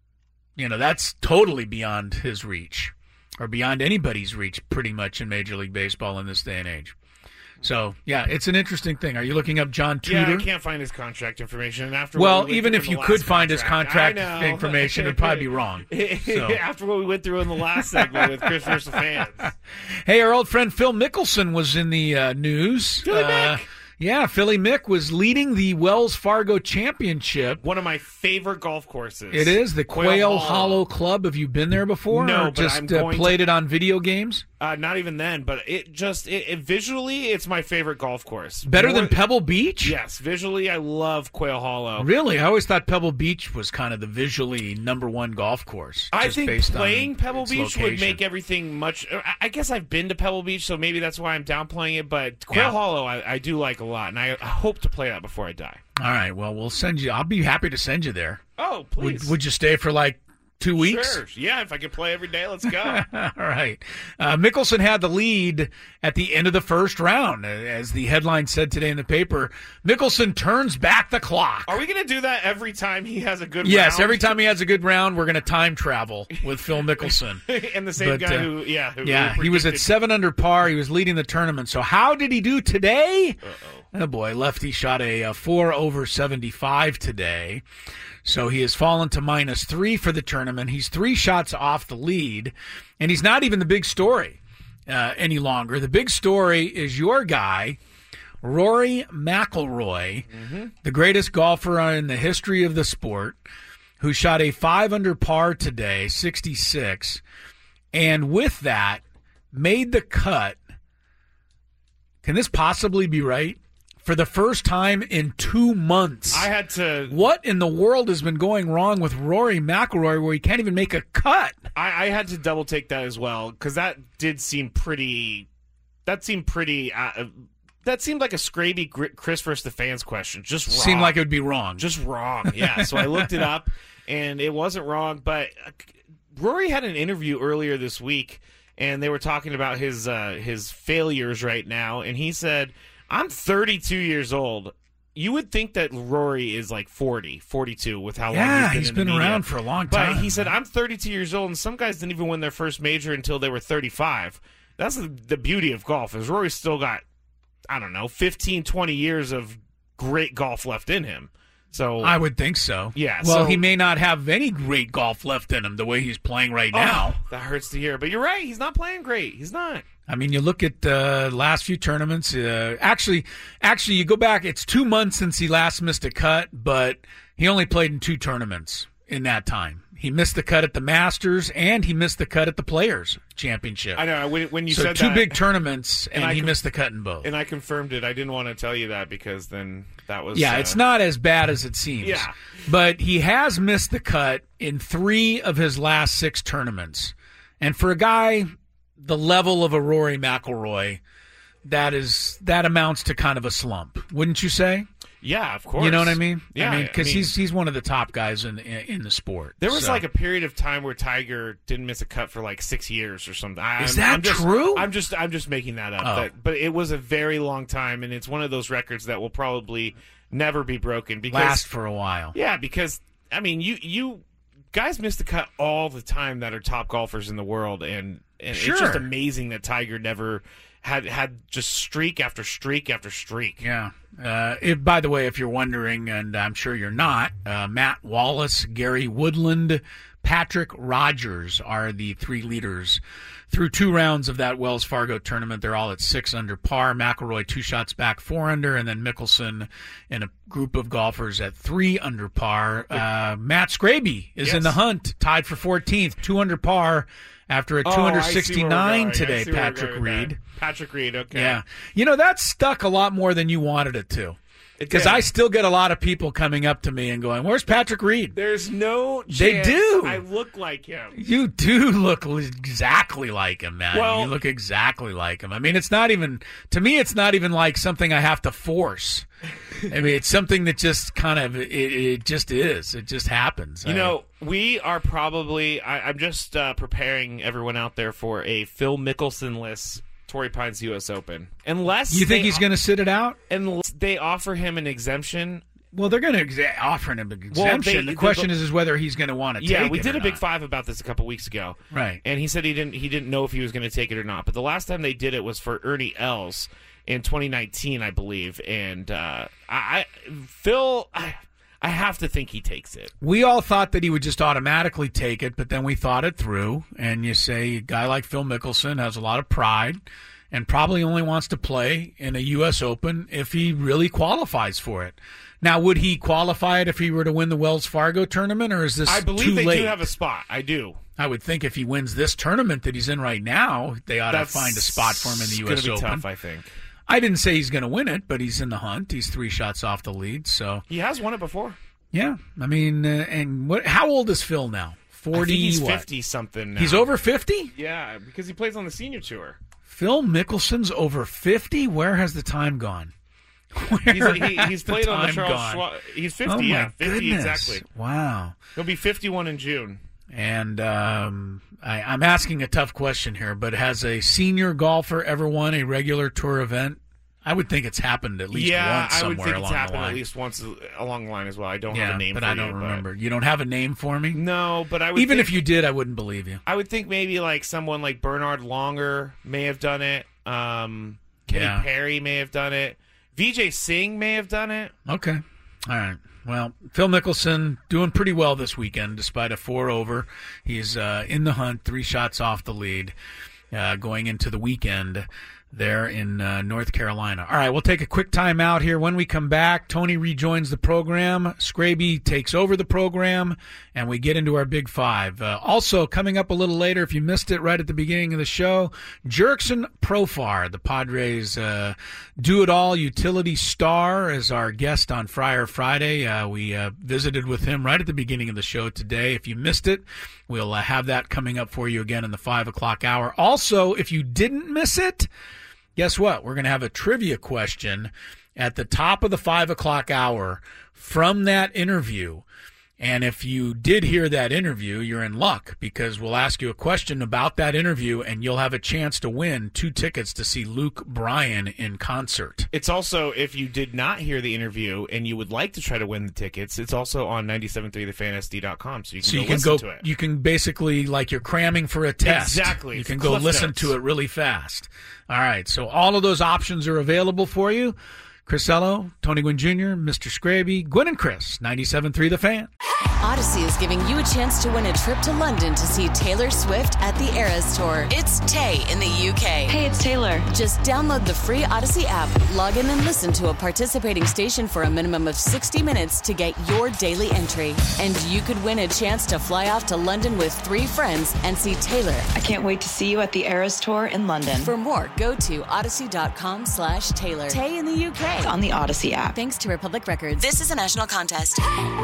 [SPEAKER 7] You know, that's totally beyond his reach, or beyond anybody's reach, pretty much in Major League Baseball in this day and age. So, yeah, it's an interesting thing. Are you looking up John Tudor?
[SPEAKER 9] Yeah, I can't find his contract information. And after
[SPEAKER 7] Well,
[SPEAKER 9] what we went
[SPEAKER 7] even
[SPEAKER 9] through
[SPEAKER 7] if
[SPEAKER 9] in
[SPEAKER 7] you
[SPEAKER 9] the
[SPEAKER 7] could
[SPEAKER 9] last
[SPEAKER 7] find his
[SPEAKER 9] contract,
[SPEAKER 7] contract
[SPEAKER 9] I know.
[SPEAKER 7] information, it'd probably be wrong. So.
[SPEAKER 9] After what we went through in the last segment with Chris versus the fans.
[SPEAKER 7] Hey, our old friend Phil Mickelson was in the uh, news.
[SPEAKER 9] Philly
[SPEAKER 7] uh,
[SPEAKER 9] Mick.
[SPEAKER 7] Yeah, Philly Mick was leading the Wells Fargo Championship.
[SPEAKER 9] One of my favorite golf courses.
[SPEAKER 7] It is the Quail,
[SPEAKER 9] Quail
[SPEAKER 7] Hollow.
[SPEAKER 9] Hollow
[SPEAKER 7] Club. Have you been there before?
[SPEAKER 9] No,
[SPEAKER 7] or
[SPEAKER 9] but
[SPEAKER 7] just
[SPEAKER 9] I'm
[SPEAKER 7] uh,
[SPEAKER 9] going
[SPEAKER 7] played
[SPEAKER 9] to-
[SPEAKER 7] it on video games.
[SPEAKER 9] Uh, not even then, but it just it, it visually, it's my favorite golf course.
[SPEAKER 7] Better
[SPEAKER 9] More-
[SPEAKER 7] than Pebble Beach?
[SPEAKER 9] Yes, visually, I love Quail Hollow.
[SPEAKER 7] Really? I always thought Pebble Beach was kind of the visually number one golf course.
[SPEAKER 9] I
[SPEAKER 7] just
[SPEAKER 9] think
[SPEAKER 7] based
[SPEAKER 9] playing
[SPEAKER 7] on
[SPEAKER 9] Pebble
[SPEAKER 7] its
[SPEAKER 9] Beach would
[SPEAKER 7] location.
[SPEAKER 9] make everything much. I- I guess I've been to Pebble Beach, so maybe that's why I'm downplaying it. But Quail
[SPEAKER 7] Yeah.
[SPEAKER 9] Hollow, I, I do like a lot, and I, I hope to play that before I die.
[SPEAKER 7] All right. Well, we'll send you. I'll be happy to send you there.
[SPEAKER 9] Oh, please.
[SPEAKER 7] Would, would you stay for like two weeks?
[SPEAKER 9] Sure. Yeah, if I could play every day, let's go.
[SPEAKER 7] All right. Uh, Mickelson had the lead at the end of the first round. As the headline said today in the paper, Mickelson turns back the clock.
[SPEAKER 9] Are we going to do that every time he has a good
[SPEAKER 7] Yes,
[SPEAKER 9] round?
[SPEAKER 7] every time he has a good round, we're going to time travel with Phil Mickelson.
[SPEAKER 9] And the same
[SPEAKER 7] But,
[SPEAKER 9] guy
[SPEAKER 7] uh,
[SPEAKER 9] who, yeah. Who,
[SPEAKER 7] yeah,
[SPEAKER 9] who
[SPEAKER 7] he was at
[SPEAKER 9] predicted-
[SPEAKER 7] seven under par. He was leading the tournament. So how did he do today? Uh-oh. Oh, boy. Lefty shot a, a four over seventy-five today. So he has fallen to minus three for the tournament. He's three shots off the lead, and he's not even the big story uh, any longer. The big story is your guy, Rory McIlroy,
[SPEAKER 9] Mm-hmm.
[SPEAKER 7] the greatest golfer in the history of the sport, who shot a five under par today, sixty-six, and with that made the cut. Can this possibly be right? For the first time in two months.
[SPEAKER 9] I had to.
[SPEAKER 7] What in the world has been going wrong with Rory McIlroy where he can't even make a cut?
[SPEAKER 9] I, I had to double take that as well, because that did seem pretty. That seemed pretty. Uh, that seemed like a scraby gr- Chris versus the fans question. Just wrong.
[SPEAKER 7] Seemed like it would be wrong.
[SPEAKER 9] Just wrong. Yeah. So I looked it up, and it wasn't wrong. But uh, Rory had an interview earlier this week, and they were talking about his uh, his failures right now, and he said, I'm thirty-two years old. You would think that Rory is like forty, forty-two with how long
[SPEAKER 7] Yeah,
[SPEAKER 9] he's been
[SPEAKER 7] he's
[SPEAKER 9] in
[SPEAKER 7] been
[SPEAKER 9] the media.
[SPEAKER 7] around for a long time.
[SPEAKER 9] But he said, I'm thirty-two years old, and some guys didn't even win their first major until they were thirty-five. That's the, the beauty of golf, is Rory's still got, I don't know, fifteen, twenty years of great golf left in him. So
[SPEAKER 7] I would think so.
[SPEAKER 9] Yeah.
[SPEAKER 7] Well,
[SPEAKER 9] so,
[SPEAKER 7] he may not have any great golf left in him the way he's playing right
[SPEAKER 9] Oh,
[SPEAKER 7] now.
[SPEAKER 9] that hurts to hear. But you're right. He's not playing great. He's not.
[SPEAKER 7] I mean, you look at the uh, last few tournaments. Uh, actually, actually, you go back. It's two months since he last missed a cut, but he only played in two tournaments in that time. He missed the cut at the Masters, and he missed the cut at the Players Championship.
[SPEAKER 9] I know. When, when you
[SPEAKER 7] so
[SPEAKER 9] said
[SPEAKER 7] two
[SPEAKER 9] that,
[SPEAKER 7] big tournaments, and,
[SPEAKER 9] and I
[SPEAKER 7] he
[SPEAKER 9] conf-
[SPEAKER 7] missed the cut in both.
[SPEAKER 9] And I confirmed it. I didn't want to tell you that because then that was.
[SPEAKER 7] Yeah,
[SPEAKER 9] uh,
[SPEAKER 7] it's not as bad as it seems.
[SPEAKER 9] Yeah.
[SPEAKER 7] But he has missed the cut in three of his last six tournaments. And for a guy the level of a Rory McIlroy, that is that amounts to kind of a slump, wouldn't you say?
[SPEAKER 9] Yeah, of course.
[SPEAKER 7] You know what I mean?
[SPEAKER 9] Yeah,
[SPEAKER 7] I mean, because
[SPEAKER 9] I mean-
[SPEAKER 7] he's he's one of the top guys in in, in the sport.
[SPEAKER 9] There was
[SPEAKER 7] So-
[SPEAKER 9] like a period of time where Tiger didn't miss a cut for like six years or something. I,
[SPEAKER 7] Is
[SPEAKER 9] I'm-
[SPEAKER 7] that
[SPEAKER 9] I'm just,
[SPEAKER 7] true?
[SPEAKER 9] I'm just I'm just making that up.
[SPEAKER 7] Oh.
[SPEAKER 9] But, but it was a very long time, and it's one of those records that will probably never be broken. Because
[SPEAKER 7] last for a while.
[SPEAKER 9] Yeah, because I mean, you you guys miss the cut all the time that are top golfers in the world, and And
[SPEAKER 7] Sure.
[SPEAKER 9] it's just amazing that Tiger never had had just streak after streak after streak.
[SPEAKER 7] Yeah. Uh, if, by the way, if you're wondering, and I'm sure you're not, uh, Matt Wallace, Gary Woodland, Patrick Rogers are the three leaders through two rounds of that Wells Fargo tournament. They're all at six under par. McIlroy two shots back, four under, and then Mickelson and a group of golfers at three under par. Uh, Matt Scraby is
[SPEAKER 9] Yes.
[SPEAKER 7] in the hunt, tied for fourteenth, two under par after a
[SPEAKER 9] Oh,
[SPEAKER 7] two
[SPEAKER 9] I see where we're
[SPEAKER 7] sixty-nine
[SPEAKER 9] going. I
[SPEAKER 7] today.
[SPEAKER 9] see where we're
[SPEAKER 7] Patrick
[SPEAKER 9] going with
[SPEAKER 7] Reed.
[SPEAKER 9] that. Patrick Reed, okay.
[SPEAKER 7] Yeah. You know, that stuck a lot more than you wanted it to. Because
[SPEAKER 9] did.
[SPEAKER 7] I still get a lot of people coming up to me and going, "Where's Patrick Reed?"
[SPEAKER 9] There's no chance
[SPEAKER 7] They do.
[SPEAKER 9] I look like him.
[SPEAKER 7] You do look exactly like him, man.
[SPEAKER 9] Well-
[SPEAKER 7] you look exactly like him. I mean, it's not even, to me, it's not even like something I have to force. I mean, it's something that just kind of, it, it just is. It just happens.
[SPEAKER 9] You
[SPEAKER 7] I-
[SPEAKER 9] know, we are probably, I, I'm just uh, preparing everyone out there for a Phil Mickelson-less Torrey Pines U S Open. Unless
[SPEAKER 7] You think
[SPEAKER 9] they
[SPEAKER 7] he's going to sit it out?
[SPEAKER 9] Unless they offer him an exemption.
[SPEAKER 7] Well, they're going to exa- offer him an exemption.
[SPEAKER 9] they-
[SPEAKER 7] the
[SPEAKER 9] they-
[SPEAKER 7] question is, is whether he's going to want to
[SPEAKER 9] Yeah,
[SPEAKER 7] take
[SPEAKER 9] we
[SPEAKER 7] it
[SPEAKER 9] did
[SPEAKER 7] or
[SPEAKER 9] a Big
[SPEAKER 7] not.
[SPEAKER 9] Five about this a couple weeks ago.
[SPEAKER 7] Right.
[SPEAKER 9] And he said he didn't he didn't know if he was going to take it or not. But the last time they did it was for Ernie Els in twenty nineteen, I believe. And uh, I, I Phil, I, I have to think he takes it.
[SPEAKER 7] We all thought that he would just automatically take it, but then we thought it through. And you say a guy like Phil Mickelson has a lot of pride and probably only wants to play in a U S Open if he really qualifies for it. Now, would he qualify it if he were to win the Wells Fargo tournament, or is this
[SPEAKER 9] I believe
[SPEAKER 7] too
[SPEAKER 9] they
[SPEAKER 7] late?
[SPEAKER 9] do have a spot. I do.
[SPEAKER 7] I would think if he wins this tournament that he's in right now, they ought
[SPEAKER 9] That's
[SPEAKER 7] to find a spot for him in the U S
[SPEAKER 9] gonna be
[SPEAKER 7] Open.
[SPEAKER 9] tough, I think.
[SPEAKER 7] I didn't say he's going to win it, but he's in the hunt. He's three shots off the lead, so
[SPEAKER 9] He has won it before.
[SPEAKER 7] yeah. I mean, uh, and what? How old is Phil now? Forty.
[SPEAKER 9] I think he's
[SPEAKER 7] what?
[SPEAKER 9] fifty something now.
[SPEAKER 7] He's over fifty.
[SPEAKER 9] Yeah, because he plays on the senior tour.
[SPEAKER 7] Phil Mickelson's over fifty. Where has the time gone? Where
[SPEAKER 9] He's, he,
[SPEAKER 7] has
[SPEAKER 9] he's
[SPEAKER 7] the
[SPEAKER 9] played on the
[SPEAKER 7] time
[SPEAKER 9] Charles
[SPEAKER 7] gone?
[SPEAKER 9] Schwab. He's fifty,
[SPEAKER 7] Oh, my
[SPEAKER 9] yeah, fifty
[SPEAKER 7] goodness.
[SPEAKER 9] exactly.
[SPEAKER 7] Wow.
[SPEAKER 9] He'll be fifty-one in June.
[SPEAKER 7] And um, I, I'm asking a tough question here, but has a senior golfer ever won a regular tour event? I would think it's happened at least
[SPEAKER 9] yeah,
[SPEAKER 7] once
[SPEAKER 9] I
[SPEAKER 7] somewhere
[SPEAKER 9] would think it's
[SPEAKER 7] along the
[SPEAKER 9] happened
[SPEAKER 7] line.
[SPEAKER 9] at least once along the line as well. I don't
[SPEAKER 7] yeah,
[SPEAKER 9] have a name
[SPEAKER 7] but
[SPEAKER 9] for
[SPEAKER 7] I
[SPEAKER 9] you,
[SPEAKER 7] don't
[SPEAKER 9] but-
[SPEAKER 7] remember. You don't have a name for me?
[SPEAKER 9] No, but I would
[SPEAKER 7] Even
[SPEAKER 9] think,
[SPEAKER 7] if you did, I wouldn't believe you.
[SPEAKER 9] I would think maybe like someone like Bernard Longer may have done it. Um, Kenny
[SPEAKER 7] Yeah.
[SPEAKER 9] Perry may have done it. V J Singh may have done it.
[SPEAKER 7] Okay. All right. Well, Phil Mickelson doing pretty well this weekend despite a four over. He's uh, in the hunt, three shots off the lead uh, going into the weekend there in uh, North Carolina. All right, we'll take a quick time out here. When we come back, Tony rejoins the program. Scraby takes over the program, and we get into our Big Five. Uh, also, coming up a little later, if you missed it right at the beginning of the show, Jurickson Profar, the Padres uh, do-it-all utility star, is our guest on Friar Friday. Uh, we uh, visited with him right at the beginning of the show today. If you missed it, we'll uh, have that coming up for you again in the five o'clock hour. Also, if you didn't miss it, guess what? We're going to have a trivia question at the top of the five o'clock hour from that interview. And if you did hear that interview, you're in luck because we'll ask you a question about that interview and you'll have a chance to win two tickets to see Luke Bryan in concert.
[SPEAKER 9] It's also, if you did not hear the interview and you would like to try to win the tickets, it's also on ninety-seven point three the fan S D dot com, so you can
[SPEAKER 7] So
[SPEAKER 9] go
[SPEAKER 7] you can
[SPEAKER 9] listen
[SPEAKER 7] go,
[SPEAKER 9] to it.
[SPEAKER 7] you can basically, like you're cramming for a test.
[SPEAKER 9] Exactly.
[SPEAKER 7] You
[SPEAKER 9] It's
[SPEAKER 7] can go
[SPEAKER 9] Cliff
[SPEAKER 7] listen
[SPEAKER 9] Notes.
[SPEAKER 7] to it really fast. All right. So all of those options are available for you. Chris Ello, Tony Gwynn Junior, Mister Scraby, Gwynn and Chris, ninety-seven point three The Fan.
[SPEAKER 15] Odyssey is giving you a chance to win a trip to London to see Taylor Swift at the Eras Tour. It's Tay in the U K. Hey, it's Taylor. Just download the free Odyssey app, log in and listen to a participating station for a minimum of sixty minutes to get your daily entry. And you could win a chance to fly off to London with three friends and see Taylor.
[SPEAKER 16] I can't wait to see you at the Eras Tour in London.
[SPEAKER 15] For more, go to odyssey.com slash Taylor. Tay in the U K.
[SPEAKER 16] It's on the Odyssey app.
[SPEAKER 15] Thanks to Republic Records. This is a national contest.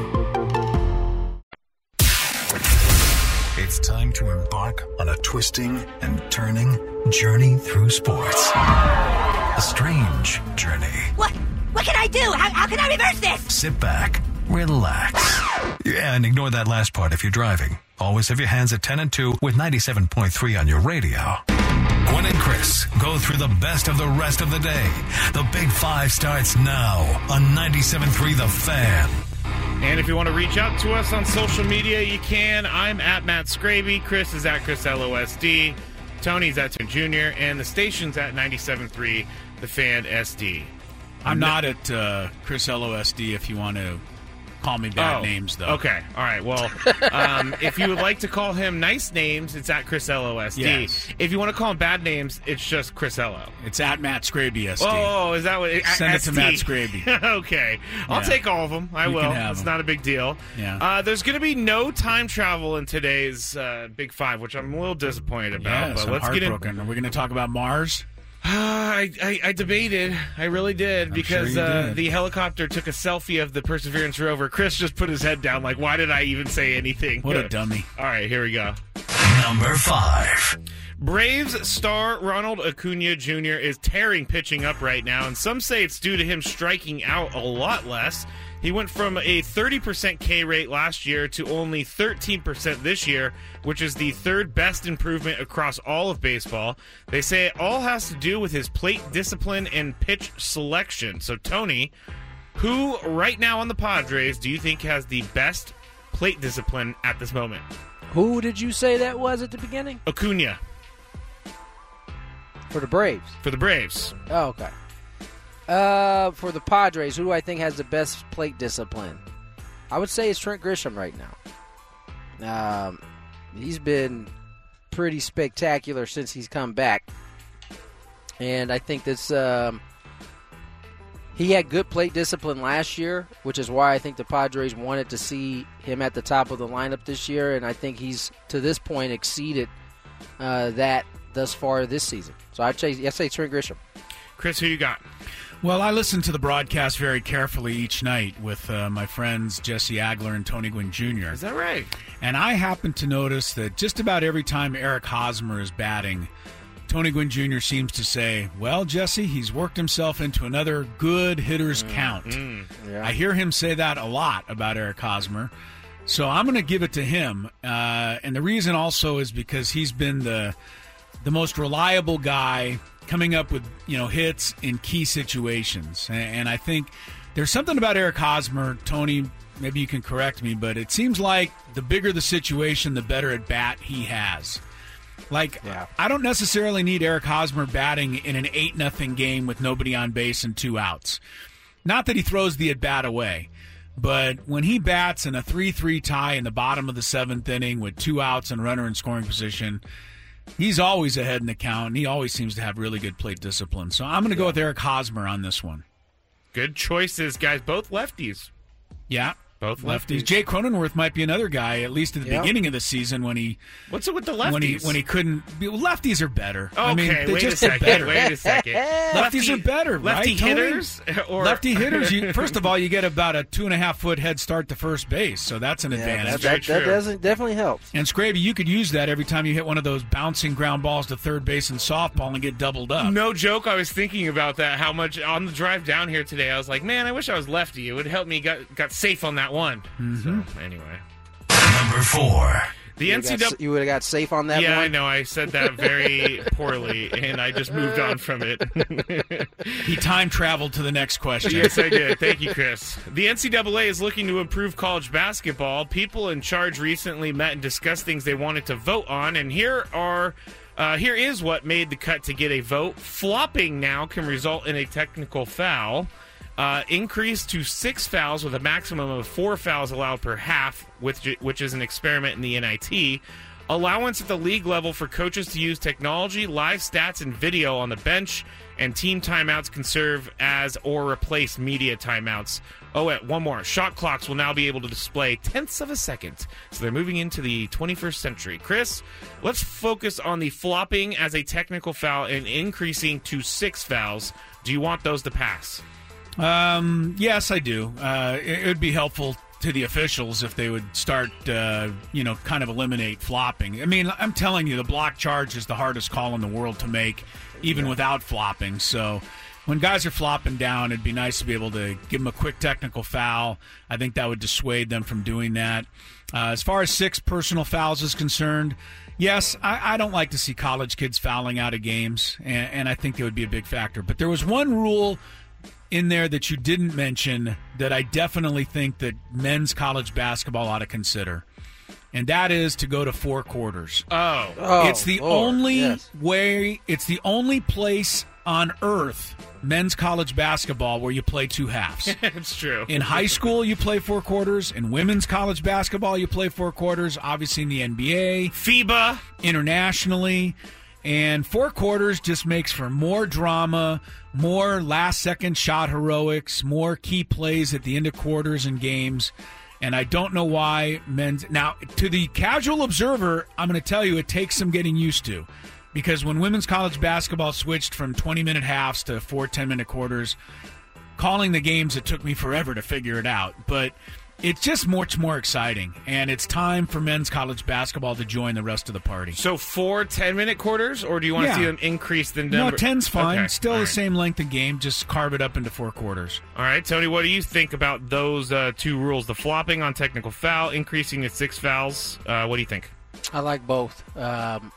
[SPEAKER 3] It's time to embark on a twisting and turning journey through sports. A strange journey.
[SPEAKER 17] What? What can I do? How, how can I reverse this?
[SPEAKER 3] Sit back, relax. Yeah, and ignore that last part if you're driving. Always have your hands at ten and two with ninety-seven point three on your radio. Gwynn and Chris go through the best of the rest of the day. The Big Five starts now on ninety-seven point three The Fan.
[SPEAKER 9] And if you want to reach out to us on social media, you can. I'm at Matt Scraby. Chris is at Chris L O S D. Tony's at Tony Junior, and the station's at ninety-seven point three, The Fan S D.
[SPEAKER 7] I'm not at uh, Chris L O S D if you want to call me bad
[SPEAKER 9] oh,
[SPEAKER 7] names, though.
[SPEAKER 9] Okay. All right. Well, um, if you would like to call him nice names, it's at Chris L O S D.
[SPEAKER 7] Yes.
[SPEAKER 9] If you want to call him bad names, it's just Chris L O.
[SPEAKER 7] It's at Matt Scraby S D.
[SPEAKER 9] Oh, is that what it,
[SPEAKER 7] Send
[SPEAKER 9] S T?
[SPEAKER 7] it to Matt Scraby.
[SPEAKER 9] Okay. I'll
[SPEAKER 7] Yeah.
[SPEAKER 9] take all of them. I
[SPEAKER 7] You
[SPEAKER 9] will.
[SPEAKER 7] can have
[SPEAKER 9] It's
[SPEAKER 7] them.
[SPEAKER 9] not a big deal.
[SPEAKER 7] Yeah.
[SPEAKER 9] Uh, there's going to be no time travel in today's uh, Big Five, which I'm a little disappointed about.
[SPEAKER 7] Yes,
[SPEAKER 9] but
[SPEAKER 7] I'm
[SPEAKER 9] let's get in.
[SPEAKER 7] heartbroken. Are we going to talk about Mars?
[SPEAKER 9] I, I, I debated. I really did.
[SPEAKER 7] I'm
[SPEAKER 9] because
[SPEAKER 7] sure you
[SPEAKER 9] uh,
[SPEAKER 7] did.
[SPEAKER 9] the helicopter took a selfie of the Perseverance rover. Chris just put his head down like, why did I even say anything?
[SPEAKER 7] What a dummy.
[SPEAKER 9] All right, here we go.
[SPEAKER 3] Number five.
[SPEAKER 9] Braves star Ronald Acuna Junior is tearing pitching up right now, and some say it's due to him striking out a lot less. He went from a thirty percent K rate last year to only thirteen percent this year, which is the third best improvement across all of baseball. They say it all has to do with his plate discipline and pitch selection. So, Tony, who right now on the Padres do you think has the best plate discipline at this moment?
[SPEAKER 6] Who did you say that was at the beginning?
[SPEAKER 9] Acuna.
[SPEAKER 6] For the Braves?
[SPEAKER 9] For the Braves.
[SPEAKER 6] Oh, okay. Uh, for the Padres, who do I think has the best plate discipline? I would say it's Trent Grisham right now. Um, he's been pretty spectacular since he's come back. And I think this, um, he had good plate discipline last year, which is why I think the Padres wanted to see him at the top of the lineup this year. And I think he's, to this point, exceeded uh, that thus far this season. So I'd say, I'd say Trent Grisham.
[SPEAKER 9] Chris, who you got?
[SPEAKER 7] Well, I listen to the broadcast very carefully each night with uh, my friends Jesse Agler and Tony Gwynn Junior
[SPEAKER 9] Is that right?
[SPEAKER 7] And I happen to notice that just about every time Eric Hosmer is batting, Tony Gwynn Junior seems to say, well, Jesse, he's worked himself into another good hitter's
[SPEAKER 9] Mm,
[SPEAKER 7] count.
[SPEAKER 9] mm.
[SPEAKER 6] Yeah.
[SPEAKER 7] I hear him say that a lot about Eric Hosmer. So I'm going to give it to him. Uh, and the reason also is because he's been the the most reliable guy coming up with, you know, hits in key situations. And, and I think there's something about Eric Hosmer, Tony, maybe you can correct me, but it seems like the bigger the situation, the better at bat he has. Like,
[SPEAKER 6] yeah.
[SPEAKER 7] I don't necessarily need Eric Hosmer batting in an eight nothing game with nobody on base and two outs. Not that he throws the at-bat away, but when he bats in a three three tie in the bottom of the seventh inning with two outs and runner in scoring position, he's always ahead in the count, and he always seems to have really good plate discipline. So I'm going to go with Eric Hosmer on this one.
[SPEAKER 9] Good choices, guys. Both lefties.
[SPEAKER 7] Yeah.
[SPEAKER 9] Both
[SPEAKER 7] lefties.
[SPEAKER 9] lefties.
[SPEAKER 7] Jay Cronenworth might be another guy, at least at the
[SPEAKER 9] Yeah.
[SPEAKER 7] beginning of the season when he.
[SPEAKER 9] What's it with the lefties?
[SPEAKER 7] When he when he couldn't. Well, lefties are better.
[SPEAKER 9] Okay,
[SPEAKER 7] I mean, they
[SPEAKER 9] wait
[SPEAKER 7] just
[SPEAKER 9] a
[SPEAKER 7] are
[SPEAKER 9] second.
[SPEAKER 7] better.
[SPEAKER 9] Wait a second.
[SPEAKER 7] Lefties
[SPEAKER 9] Lefty-
[SPEAKER 7] are better,
[SPEAKER 9] lefty
[SPEAKER 7] right, Tony?
[SPEAKER 9] hitters? Or-
[SPEAKER 7] Lefty hitters. You, first of all, you get about a two and a half foot head start to first base, so that's an
[SPEAKER 6] Yeah,
[SPEAKER 7] advantage.
[SPEAKER 6] that, that, that doesn't definitely helps.
[SPEAKER 7] And Scraby, you could use that every time you hit one of those bouncing ground balls to third base in softball and get doubled up.
[SPEAKER 9] No joke, I was thinking about that, how much on the drive down here today, I was like, man, I wish I was lefty. It would help me got, got safe on that one.
[SPEAKER 7] Mm-hmm.
[SPEAKER 9] So, anyway.
[SPEAKER 3] Number four.
[SPEAKER 9] The
[SPEAKER 6] You
[SPEAKER 9] N
[SPEAKER 6] would've
[SPEAKER 9] C
[SPEAKER 6] got-
[SPEAKER 9] double.
[SPEAKER 6] You would have got safe on that
[SPEAKER 9] Yeah,
[SPEAKER 6] one.
[SPEAKER 9] I know. I said that very poorly, and I just moved on from it.
[SPEAKER 7] He time traveled to the next question.
[SPEAKER 9] Yes, I did. Thank you, Chris. The N C double A is looking to improve college basketball. People in charge recently met and discussed things they wanted to vote on, and here are uh, here is what made the cut to get a vote. Flopping now can result in a technical foul. Uh, increased to six fouls with a maximum of four fouls allowed per half, which, which is an experiment in the N I T. Allowance at the league level for coaches to use technology, live stats, and video on the bench, and team timeouts can serve as or replace media timeouts. Oh, wait, one more. Shot clocks will now be able to display tenths of a second. So they're moving into the twenty-first century. Chris, let's focus on the flopping as a technical foul and increasing to six fouls. Do you want those to pass?
[SPEAKER 7] Um, yes, I do. Uh, it, it would be helpful to the officials if they would start, uh, you know, kind of eliminate flopping. I mean, I'm telling you, the block charge is the hardest call in the world to make, even without flopping. So when guys are flopping down, it'd be nice to be able to give them a quick technical foul. I think that would dissuade them from doing that. Uh, as far as six personal fouls is concerned, yes, I, I don't like to see college kids fouling out of games, and, and I think that would be a big factor. But there was one rule in there that you didn't mention that I definitely think that men's college basketball ought to consider. and that is to go to four quarters.
[SPEAKER 9] Oh.
[SPEAKER 6] Oh,
[SPEAKER 7] it's the
[SPEAKER 6] Lord,
[SPEAKER 7] only
[SPEAKER 6] yes.
[SPEAKER 7] way, it's the only place on earth, men's college basketball, where you play two halves.
[SPEAKER 9] It's true.
[SPEAKER 7] In high school, you play four quarters. In women's college basketball, you play four quarters. Obviously, in the N B A,
[SPEAKER 9] FIBA,
[SPEAKER 7] internationally. And four quarters just makes for more drama, more last-second shot heroics, more key plays at the end of quarters and games. And I don't know why men's... Now, to the casual observer, I'm going to tell you it takes some getting used to. Because when women's college basketball switched from twenty-minute halves to four ten-minute quarters, calling the games, it took me forever to figure it out. But it's just much more exciting, and it's time for men's college basketball to join the rest of the party.
[SPEAKER 9] So four ten-minute quarters, or do you want
[SPEAKER 7] Yeah.
[SPEAKER 9] to see them increase the number?
[SPEAKER 7] No, ten's fine.
[SPEAKER 9] Okay.
[SPEAKER 7] Still
[SPEAKER 9] All
[SPEAKER 7] the
[SPEAKER 9] right.
[SPEAKER 7] same length of game, just carve it up into four quarters.
[SPEAKER 9] All right, Tony, what do you think about those uh, two rules? The flopping on technical foul, increasing to six fouls. Uh, what do you think?
[SPEAKER 6] I like both. Um,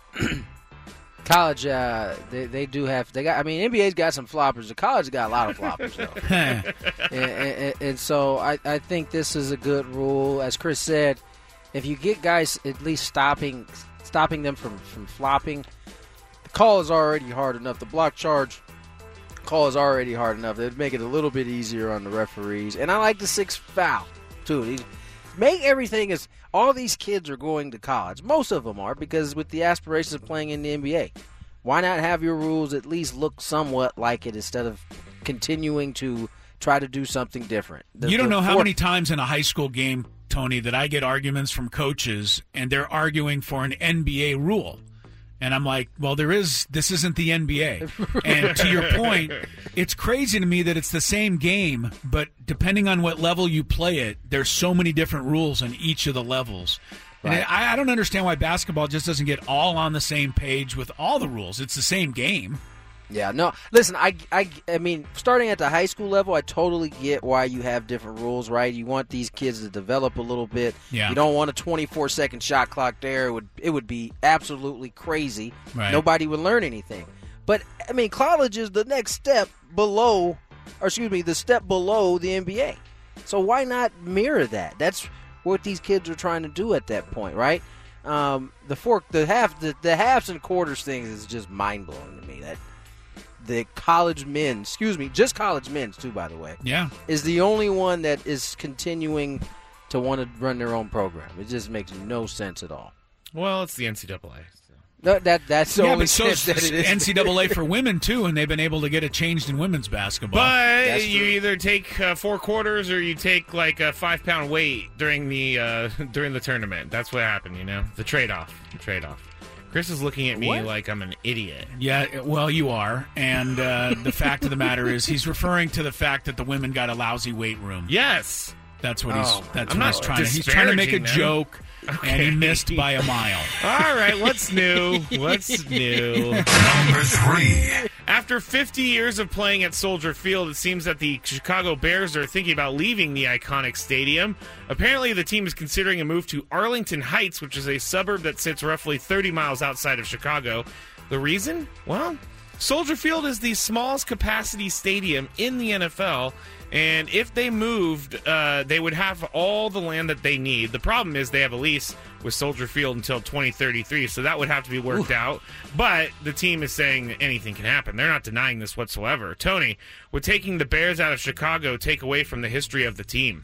[SPEAKER 6] college, uh, they, they do have. They got. I mean, N B A's got some floppers. The college got a lot of floppers, though. and, and, and so I, I think this is a good rule. As Chris said, if you get guys at least stopping stopping them from, from flopping, the call is already hard enough. The block charge call is already hard enough. It'd make it a little bit easier on the referees. And I like the six foul, too. These, make everything as all these kids are going to college. Most of them are, because with the aspirations of playing in the N B A. Why not have your rules at least look somewhat like it instead of continuing to try to do something different? The,
[SPEAKER 7] you don't
[SPEAKER 6] the
[SPEAKER 7] know how
[SPEAKER 6] fourth-
[SPEAKER 7] many times in a high school game, Tony, that I get arguments from coaches, and they're arguing for an N B A rule. And I'm like, well, there is. This isn't the N B A. And to your point, it's crazy to me that it's the same game, but depending on what level you play it, there's so many different rules on each of the levels. And
[SPEAKER 6] Right.
[SPEAKER 7] I, I don't understand why basketball just doesn't get all on the same page with all the rules. It's the same game.
[SPEAKER 6] Yeah, no. Listen, I, I, I mean, starting at the high school level, I totally get why you have different rules, right? You want these kids to develop a little bit.
[SPEAKER 7] Yeah.
[SPEAKER 6] You don't want a twenty-four second shot clock there. It would it would be absolutely crazy.
[SPEAKER 7] Right.
[SPEAKER 6] Nobody would learn anything. But, I mean, college is the next step below, or excuse me, the step below the N B A. So why not mirror that? That's what these kids are trying to do at that point, right? Um, the fork, the half, the, the halves and quarters thing is just mind blowing to me. That the college men, excuse me, just college men's too, by the way,
[SPEAKER 7] Yeah.
[SPEAKER 6] is the only one that is continuing to want to run their own program. It just makes no sense at all.
[SPEAKER 9] Well, it's the N C double A. So.
[SPEAKER 6] No, that that's the
[SPEAKER 7] yeah,
[SPEAKER 6] only
[SPEAKER 7] but so
[SPEAKER 6] sense that it is.
[SPEAKER 7] N C double A for women, too, and they've been able to get it changed in women's basketball.
[SPEAKER 9] But
[SPEAKER 6] That's
[SPEAKER 9] you
[SPEAKER 6] true.
[SPEAKER 9] either take uh, four quarters or you take like a five pound weight during the uh, during the tournament. That's what happened, you know. The trade off. The trade off. Chris is looking at me
[SPEAKER 6] What?
[SPEAKER 9] like I'm an idiot.
[SPEAKER 7] Yeah, well, you are. And uh, the fact of the matter is he's referring to the fact that the women got a lousy weight room.
[SPEAKER 9] Yes.
[SPEAKER 7] That's what he's
[SPEAKER 6] Oh,
[SPEAKER 7] that's
[SPEAKER 9] I'm
[SPEAKER 7] what
[SPEAKER 9] not
[SPEAKER 7] he's trying to He's trying to make a
[SPEAKER 9] disparaging them.
[SPEAKER 7] joke, and he missed by a mile.
[SPEAKER 9] All right, what's new? What's new?
[SPEAKER 3] Number three.
[SPEAKER 9] After fifty years of playing at Soldier Field, it seems that the Chicago Bears are thinking about leaving the iconic stadium. Apparently, the team is considering a move to Arlington Heights, which is a suburb that sits roughly thirty miles outside of Chicago. The reason? Well, Soldier Field is the smallest capacity stadium in the N F L, and if they moved, uh, they would have all the land that they need. The problem is they have a lease with Soldier Field until twenty thirty-three, so that would have to be worked
[SPEAKER 6] Ooh.
[SPEAKER 9] out. But the team is saying that anything can happen. They're not denying this whatsoever. Tony, would taking the Bears out of Chicago take away from the history of the team?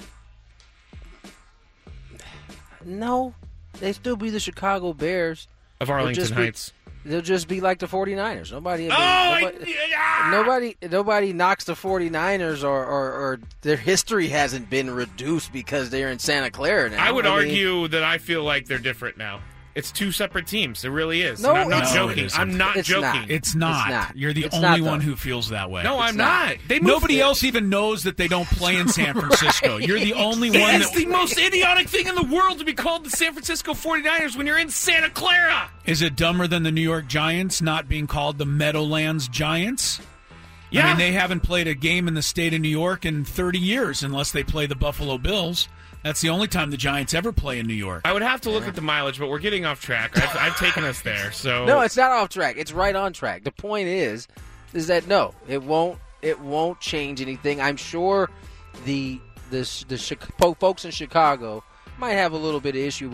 [SPEAKER 6] No, they still be the Chicago Bears.
[SPEAKER 9] Of
[SPEAKER 6] They'll
[SPEAKER 9] Arlington
[SPEAKER 6] just be-
[SPEAKER 9] Heights.
[SPEAKER 6] They'll just be like the 49ers. Nobody,
[SPEAKER 9] Oh, I-
[SPEAKER 6] nobody,
[SPEAKER 9] yeah!
[SPEAKER 6] nobody, nobody knocks the 49ers, or, or, or their history hasn't been reduced because they're in Santa Clara now.
[SPEAKER 9] I would
[SPEAKER 6] mean,
[SPEAKER 9] argue that I feel like they're different now. It's two separate teams. It really is.
[SPEAKER 6] No,
[SPEAKER 9] And I'm not
[SPEAKER 6] it's-
[SPEAKER 7] No, it
[SPEAKER 9] joking.
[SPEAKER 7] isn't.
[SPEAKER 9] I'm not
[SPEAKER 6] It's
[SPEAKER 9] joking.
[SPEAKER 6] not.
[SPEAKER 7] It's not.
[SPEAKER 6] not.
[SPEAKER 7] You're the
[SPEAKER 6] It's
[SPEAKER 7] only
[SPEAKER 6] not,
[SPEAKER 7] one
[SPEAKER 6] though.
[SPEAKER 7] who feels that way.
[SPEAKER 9] No,
[SPEAKER 6] It's
[SPEAKER 9] I'm
[SPEAKER 6] not.
[SPEAKER 9] not. They moved
[SPEAKER 7] Nobody
[SPEAKER 9] it.
[SPEAKER 7] else even knows that they don't play in San Francisco. You're the only one
[SPEAKER 9] It's
[SPEAKER 7] that...
[SPEAKER 9] the most idiotic thing in the world to be called the San Francisco 49ers when you're in Santa Clara.
[SPEAKER 7] Is it dumber than the New York Giants not being called the Meadowlands Giants?
[SPEAKER 9] Yeah.
[SPEAKER 7] I mean, they haven't played a game in the state of New York in thirty years unless they play the Buffalo Bills. That's the only time the Giants ever play in New York.
[SPEAKER 9] I would have to look at the mileage, but we're getting off track. I've, I've taken us there. So
[SPEAKER 6] No, it's not off track. It's right on track. The point is, is that no, it won't. It won't change anything. I'm sure the the the Chicago, folks in Chicago might have a little bit of issue with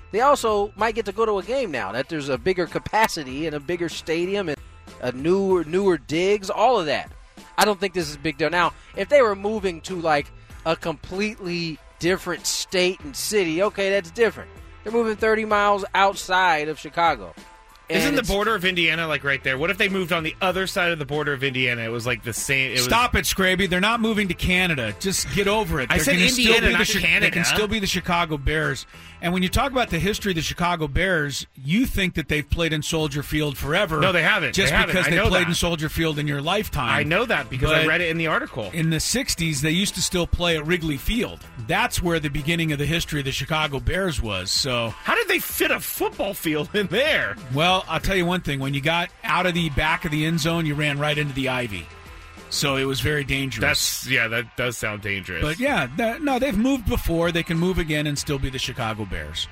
[SPEAKER 6] they also might get to go to a game now that there's a bigger capacity and a bigger stadium and a newer newer digs, all of that. I don't think this is a big deal. Now, if they were moving to like a completely different state and city, okay, that's different. They're moving thirty miles outside of Chicago. And
[SPEAKER 9] Isn't the border of Indiana like right there? What if they moved on the other side of the border of Indiana? It was like the same. It was,
[SPEAKER 7] Stop it, Scraby. They're not moving to Canada. Just get over it.
[SPEAKER 9] I
[SPEAKER 7] They're
[SPEAKER 9] said
[SPEAKER 7] gonna
[SPEAKER 9] Indiana,
[SPEAKER 7] still be
[SPEAKER 9] not
[SPEAKER 7] the Chi-
[SPEAKER 9] Canada.
[SPEAKER 7] They can still be the Chicago Bears. And when you talk about the history of the Chicago Bears, you think that they've played in Soldier Field forever.
[SPEAKER 9] No, they haven't.
[SPEAKER 7] Just
[SPEAKER 9] They haven't.
[SPEAKER 7] because
[SPEAKER 9] I
[SPEAKER 7] they
[SPEAKER 9] know
[SPEAKER 7] played
[SPEAKER 9] that.
[SPEAKER 7] in Soldier Field in your lifetime.
[SPEAKER 9] I know that because I
[SPEAKER 7] But
[SPEAKER 9] read it in the article.
[SPEAKER 7] In the sixties, they used to still play at Wrigley Field. That's where the beginning of the history of the Chicago Bears was. So,
[SPEAKER 9] how did they fit a football field in there?
[SPEAKER 7] Well, I'll tell you one thing. When you got out of the back of the end zone, you ran right into the ivy. So it was very dangerous.
[SPEAKER 9] That's yeah, that does sound dangerous.
[SPEAKER 7] But yeah, that, no, they've moved before. They can move again and still be the Chicago Bears.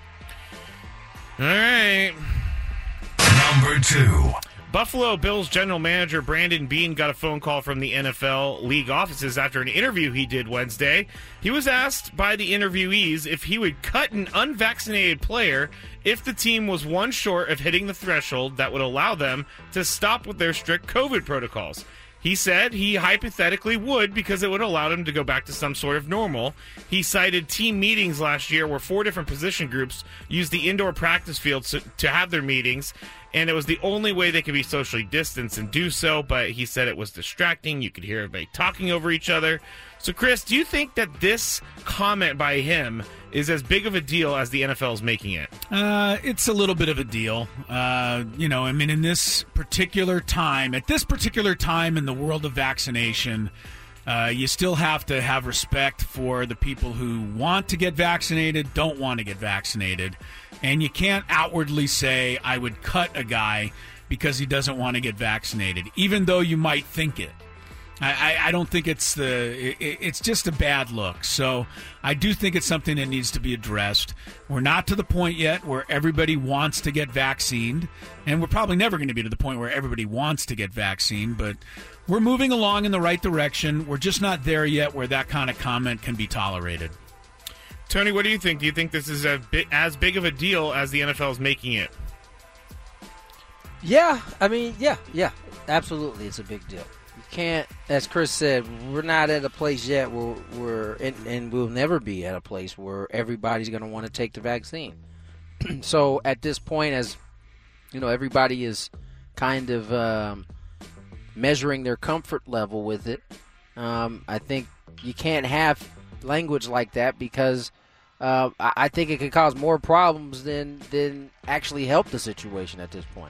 [SPEAKER 9] All right.
[SPEAKER 3] Number two.
[SPEAKER 9] Buffalo Bills general manager Brandon Beane got a phone call from the N F L league offices after an interview he did Wednesday. He was asked by the interviewees if he would cut an unvaccinated player if the team was one short of hitting the threshold that would allow them to stop with their strict COVID protocols. He said he hypothetically would because it would allow them to go back to some sort of normal. He cited team meetings last year where four different position groups used the indoor practice field to have their meetings, and it was the only way they could be socially distanced and do so, but he said it was distracting. You could hear everybody talking over each other. So, Chris, do you think that this comment by him is as big of a deal as the N F L is making it?
[SPEAKER 7] Uh, it's a little bit of a deal. Uh, you know, I mean, in this particular time, at this particular time in the world of vaccination, uh, you still have to have respect for the people who want to get vaccinated, don't want to get vaccinated. And you can't outwardly say, I would cut a guy because he doesn't want to get vaccinated, even though you might think it. I, I don't think it's the it, it's just a bad look. So I do think it's something that needs to be addressed. We're not to the point yet where everybody wants to get vaccinated, and we're probably never going to be to the point where everybody wants to get vaccinated, but we're moving along in the right direction. We're just not there yet where that kind of comment can be tolerated.
[SPEAKER 9] Tony, what do you think? Do you think this is a bit, as big of a deal as the N F L is making it?
[SPEAKER 6] Yeah, I mean, yeah, yeah, absolutely, it's a big deal. Can't, as Chris said, we're not at a place yet where we're, and, and we'll never be at a place where everybody's going to want to take the vaccine. So at this point, as you know, everybody is kind of um, measuring their comfort level with it. Um, I think you can't have language like that because uh, I, I think it could cause more problems than than actually help the situation at this point.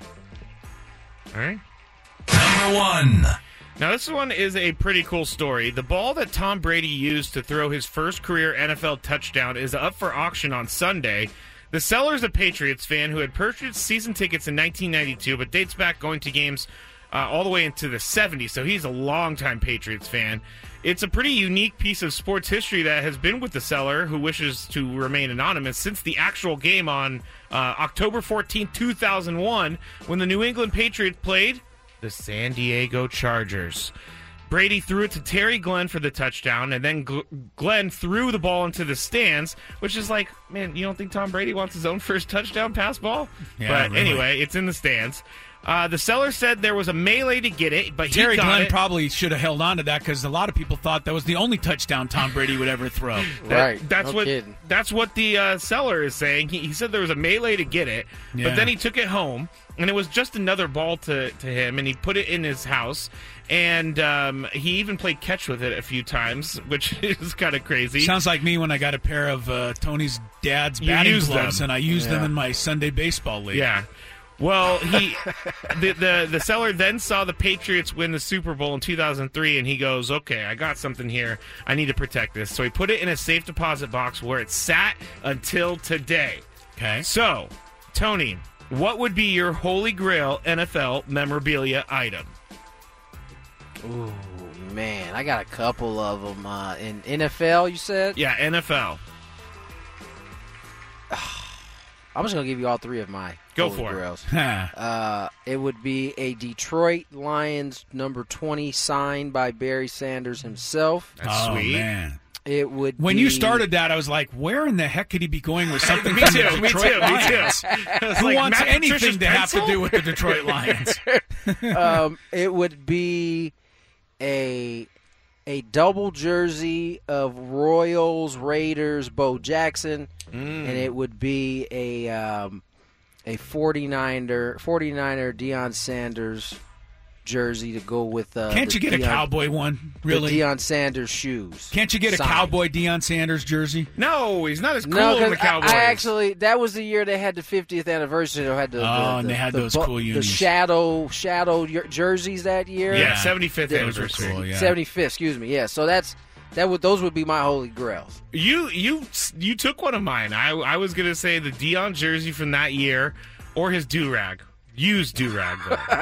[SPEAKER 9] All right.
[SPEAKER 3] Number one.
[SPEAKER 9] Now, this one is a pretty cool story. The ball that Tom Brady used to throw his first career N F L touchdown is up for auction on Sunday. The seller is a Patriots fan who had purchased season tickets in nineteen ninety-two, but dates back going to games uh, all the way into the seventies, so he's a longtime Patriots fan. It's a pretty unique piece of sports history that has been with the seller, who wishes to remain anonymous, since the actual game on uh, October fourteenth, two thousand one, when the New England Patriots played the San Diego Chargers. Brady threw it to Terry Glenn for the touchdown, and then G- Glenn threw the ball into the stands, which is like, man, you don't think Tom Brady wants his own first touchdown pass ball?
[SPEAKER 7] Yeah,
[SPEAKER 9] but
[SPEAKER 7] really.
[SPEAKER 9] Anyway, it's in the stands. Uh, the seller said there was a melee to get it, but he
[SPEAKER 7] Terry
[SPEAKER 9] got
[SPEAKER 7] Glenn
[SPEAKER 9] it.
[SPEAKER 7] probably should have held on to that because a lot of people thought that was the only touchdown Tom Brady would ever throw.
[SPEAKER 9] That-
[SPEAKER 6] Right.
[SPEAKER 9] That's
[SPEAKER 6] No
[SPEAKER 9] what
[SPEAKER 6] kidding.
[SPEAKER 9] that's what the uh, seller is saying. He, he said there was a melee to get it,
[SPEAKER 7] Yeah.
[SPEAKER 9] but then he took it home, and it was just another ball to, to him, and he put it in his house, and um, he even played catch with it a few times, which is kind of crazy.
[SPEAKER 7] Sounds like me when I got a pair of uh, Tony's dad's
[SPEAKER 9] You
[SPEAKER 7] batting
[SPEAKER 9] used
[SPEAKER 7] gloves,
[SPEAKER 9] them.
[SPEAKER 7] and I used them
[SPEAKER 6] Yeah.
[SPEAKER 7] in my Sunday baseball league.
[SPEAKER 9] Yeah. Well, he the, the the seller then saw the Patriots win the Super Bowl in two thousand three, and he goes, okay, I got something here. I need to protect this. So he put it in a safe deposit box where it sat until today.
[SPEAKER 7] Okay.
[SPEAKER 9] So, Tony, what would be your Holy Grail N F L memorabilia item?
[SPEAKER 6] Ooh, man, I got a couple of them. Uh, in N F L, you said?
[SPEAKER 9] Yeah, N F L.
[SPEAKER 6] I'm just going to give you all three of my
[SPEAKER 9] Go
[SPEAKER 6] Holy
[SPEAKER 9] for it.
[SPEAKER 6] Grails.
[SPEAKER 7] Huh.
[SPEAKER 6] Uh, it would be a Detroit Lions number twenty signed by Barry Sanders himself.
[SPEAKER 9] That's
[SPEAKER 7] oh,
[SPEAKER 9] sweet.
[SPEAKER 7] man.
[SPEAKER 6] It would
[SPEAKER 7] When
[SPEAKER 6] be...
[SPEAKER 7] you started that, I was like, where in the heck could he be going with something
[SPEAKER 9] me
[SPEAKER 7] from
[SPEAKER 9] too,
[SPEAKER 7] the
[SPEAKER 9] me
[SPEAKER 7] Detroit
[SPEAKER 9] too,
[SPEAKER 7] Lions?
[SPEAKER 9] me too.
[SPEAKER 7] Who
[SPEAKER 9] like
[SPEAKER 7] wants
[SPEAKER 9] Matt
[SPEAKER 7] anything
[SPEAKER 9] Patricia's
[SPEAKER 7] to have to
[SPEAKER 9] pencil?
[SPEAKER 7] do with the Detroit Lions?
[SPEAKER 6] um, it would be a a double jersey of Royals, Raiders, Bo Jackson,
[SPEAKER 9] Mm.
[SPEAKER 6] and it would be a um, a 49er, 49er Deion Sanders jersey to go with. Uh,
[SPEAKER 7] Can't you get
[SPEAKER 6] Deion,
[SPEAKER 7] a cowboy one? Really?
[SPEAKER 6] The Deion Sanders shoes.
[SPEAKER 7] Can't you get a
[SPEAKER 6] Signed.
[SPEAKER 7] cowboy Deion Sanders jersey?
[SPEAKER 9] No, he's not as cool
[SPEAKER 6] No,
[SPEAKER 9] as the
[SPEAKER 6] because
[SPEAKER 9] Cowboys.
[SPEAKER 6] I, I actually that was the year they had the fiftieth anniversary. They had the,
[SPEAKER 7] Oh,
[SPEAKER 6] the,
[SPEAKER 7] and
[SPEAKER 6] the,
[SPEAKER 7] they had
[SPEAKER 6] the,
[SPEAKER 7] those
[SPEAKER 6] bu-
[SPEAKER 7] cool
[SPEAKER 6] the
[SPEAKER 7] unis.
[SPEAKER 6] shadow shadow jer- jerseys that year.
[SPEAKER 9] Yeah, seventy-fifth
[SPEAKER 6] Those
[SPEAKER 7] Those were
[SPEAKER 9] anniversary.
[SPEAKER 7] cool, yeah.
[SPEAKER 6] seventy-fifth, excuse me. Yeah, so that's that would those would be my holy grails.
[SPEAKER 9] You you you took one of mine. I I was gonna say the Deion jersey from that year, or his do rag, used do rag.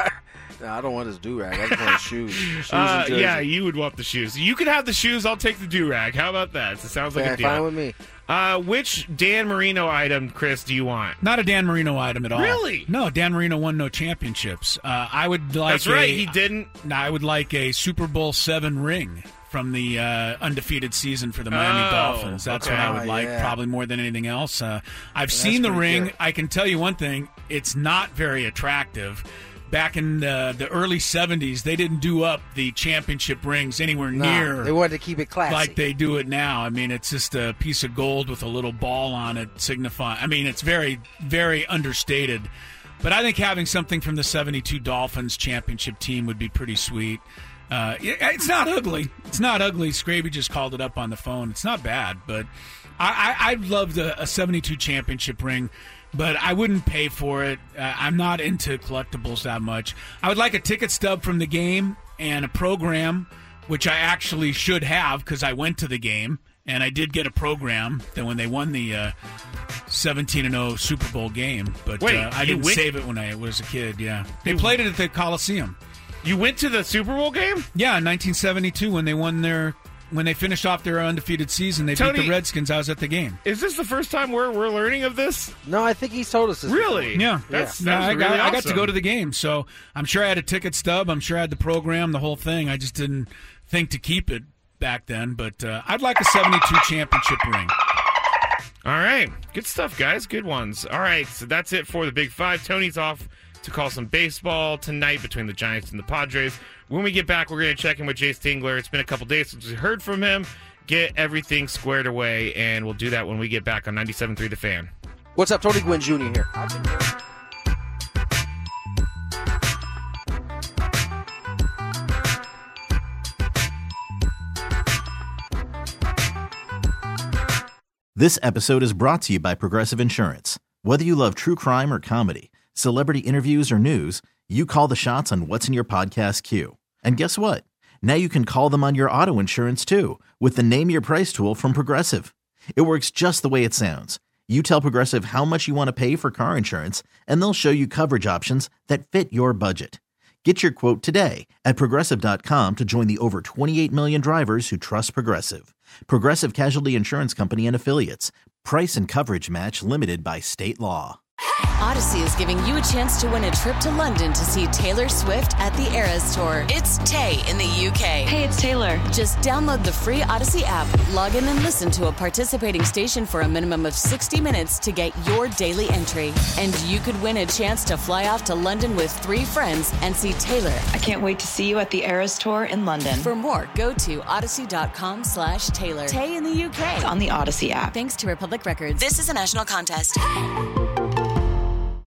[SPEAKER 6] No, I don't want his do rag. I just want his shoes. shoes
[SPEAKER 9] Uh,
[SPEAKER 6] and jersey.
[SPEAKER 9] yeah, you would want the shoes. You can have the shoes. I'll take the do rag. How about that? It sounds like
[SPEAKER 6] Yeah,
[SPEAKER 9] a deal.
[SPEAKER 6] fine with me.
[SPEAKER 9] Uh, which Dan Marino item, Chris, do you want?
[SPEAKER 7] Not a Dan Marino item at all.
[SPEAKER 9] Really?
[SPEAKER 7] No, Dan Marino won no championships. Uh, I would like.
[SPEAKER 9] That's right,
[SPEAKER 7] a-
[SPEAKER 9] he didn't.
[SPEAKER 7] No, I would like a Super Bowl seven ring from the uh, undefeated season for the Miami
[SPEAKER 9] Oh,
[SPEAKER 7] Dolphins. That's
[SPEAKER 9] okay.
[SPEAKER 7] what I would
[SPEAKER 6] Oh,
[SPEAKER 7] like,
[SPEAKER 6] yeah.
[SPEAKER 7] probably more than anything else. Uh, I've
[SPEAKER 6] That's
[SPEAKER 7] seen the
[SPEAKER 6] pretty
[SPEAKER 7] ring.
[SPEAKER 6] good.
[SPEAKER 7] I can tell you one thing: it's not very attractive. Back in the, the early seventies, they didn't do up the championship rings anywhere
[SPEAKER 6] Nah,
[SPEAKER 7] near
[SPEAKER 6] they wanted to keep it classy.
[SPEAKER 7] like they do it now. I mean, it's just a piece of gold with a little ball on it signifying. I mean, it's very, very understated. But I think having something from the seventy-two Dolphins championship team would be pretty sweet. Uh, it- it's not ugly. It's not ugly. Scraby just called it up on the phone. It's not bad, but I, I, I'd love the, a seventy-two championship ring. But I wouldn't pay for it. Uh, I'm not into collectibles that much. I would like a ticket stub from the game and a program, which I actually should have because I went to the game. And I did get a program that when they won the uh, seventeen and oh Super Bowl game. But
[SPEAKER 9] Wait,
[SPEAKER 7] uh, I
[SPEAKER 9] you
[SPEAKER 7] didn't
[SPEAKER 9] went-
[SPEAKER 7] save it when I was a kid, yeah. They played it at the Coliseum.
[SPEAKER 9] You went to the Super Bowl game?
[SPEAKER 7] Yeah, in nineteen seventy-two when they won their... When they finished off their undefeated season, they
[SPEAKER 9] Tony-
[SPEAKER 7] beat the Redskins. I was at the game.
[SPEAKER 9] Is this the first time we're we're learning of this?
[SPEAKER 6] No, I think he's told us this.
[SPEAKER 9] Really?
[SPEAKER 7] Yeah,
[SPEAKER 9] That's,
[SPEAKER 7] yeah.
[SPEAKER 9] that's
[SPEAKER 7] I, got,
[SPEAKER 9] really
[SPEAKER 7] I got to
[SPEAKER 9] awesome.
[SPEAKER 7] go to the game, so I'm sure I had a ticket stub. I'm sure I had the program, the whole thing. I just didn't think to keep it back then. But uh, I'd like a seventy-two championship ring.
[SPEAKER 9] All right. Good stuff, guys. Good ones. All right. So that's it for the Big Five. Tony's off to call some baseball tonight between the Giants and the Padres. When we get back, we're going to check in with Jay Stingler. It's been a couple days since we heard from him. Get everything squared away, and we'll do that when we get back on ninety-seven point three The Fan.
[SPEAKER 6] What's up, Tony Gwynn Junior here.
[SPEAKER 2] This episode is brought to you by Progressive Insurance. Whether you love true crime or comedy, celebrity interviews or news, you call the shots on what's in your podcast queue. And guess what? Now you can call them on your auto insurance too with the Name Your Price tool from Progressive. It works just the way it sounds. You tell Progressive how much you want to pay for car insurance, and they'll show you coverage options that fit your budget. Get your quote today at Progressive dot com to join the over twenty-eight million drivers who trust Progressive. Progressive Casualty Insurance Company and Affiliates. Price and coverage match limited by state law.
[SPEAKER 15] Odyssey is giving you a chance to win a trip to London to see Taylor Swift at the Eras Tour. It's Tay in the U K.
[SPEAKER 16] Hey, it's Taylor.
[SPEAKER 15] Just download the free Odyssey app, log in and listen to a participating station for a minimum of sixty minutes to get your daily entry. And you could win a chance to fly off to London with three friends and see Taylor.
[SPEAKER 16] I can't wait to see you at the Eras Tour in London.
[SPEAKER 15] For more, go to odyssey.com slash Taylor. Tay in the U K.
[SPEAKER 16] On the Odyssey app.
[SPEAKER 15] Thanks to Republic Records. This is a national contest.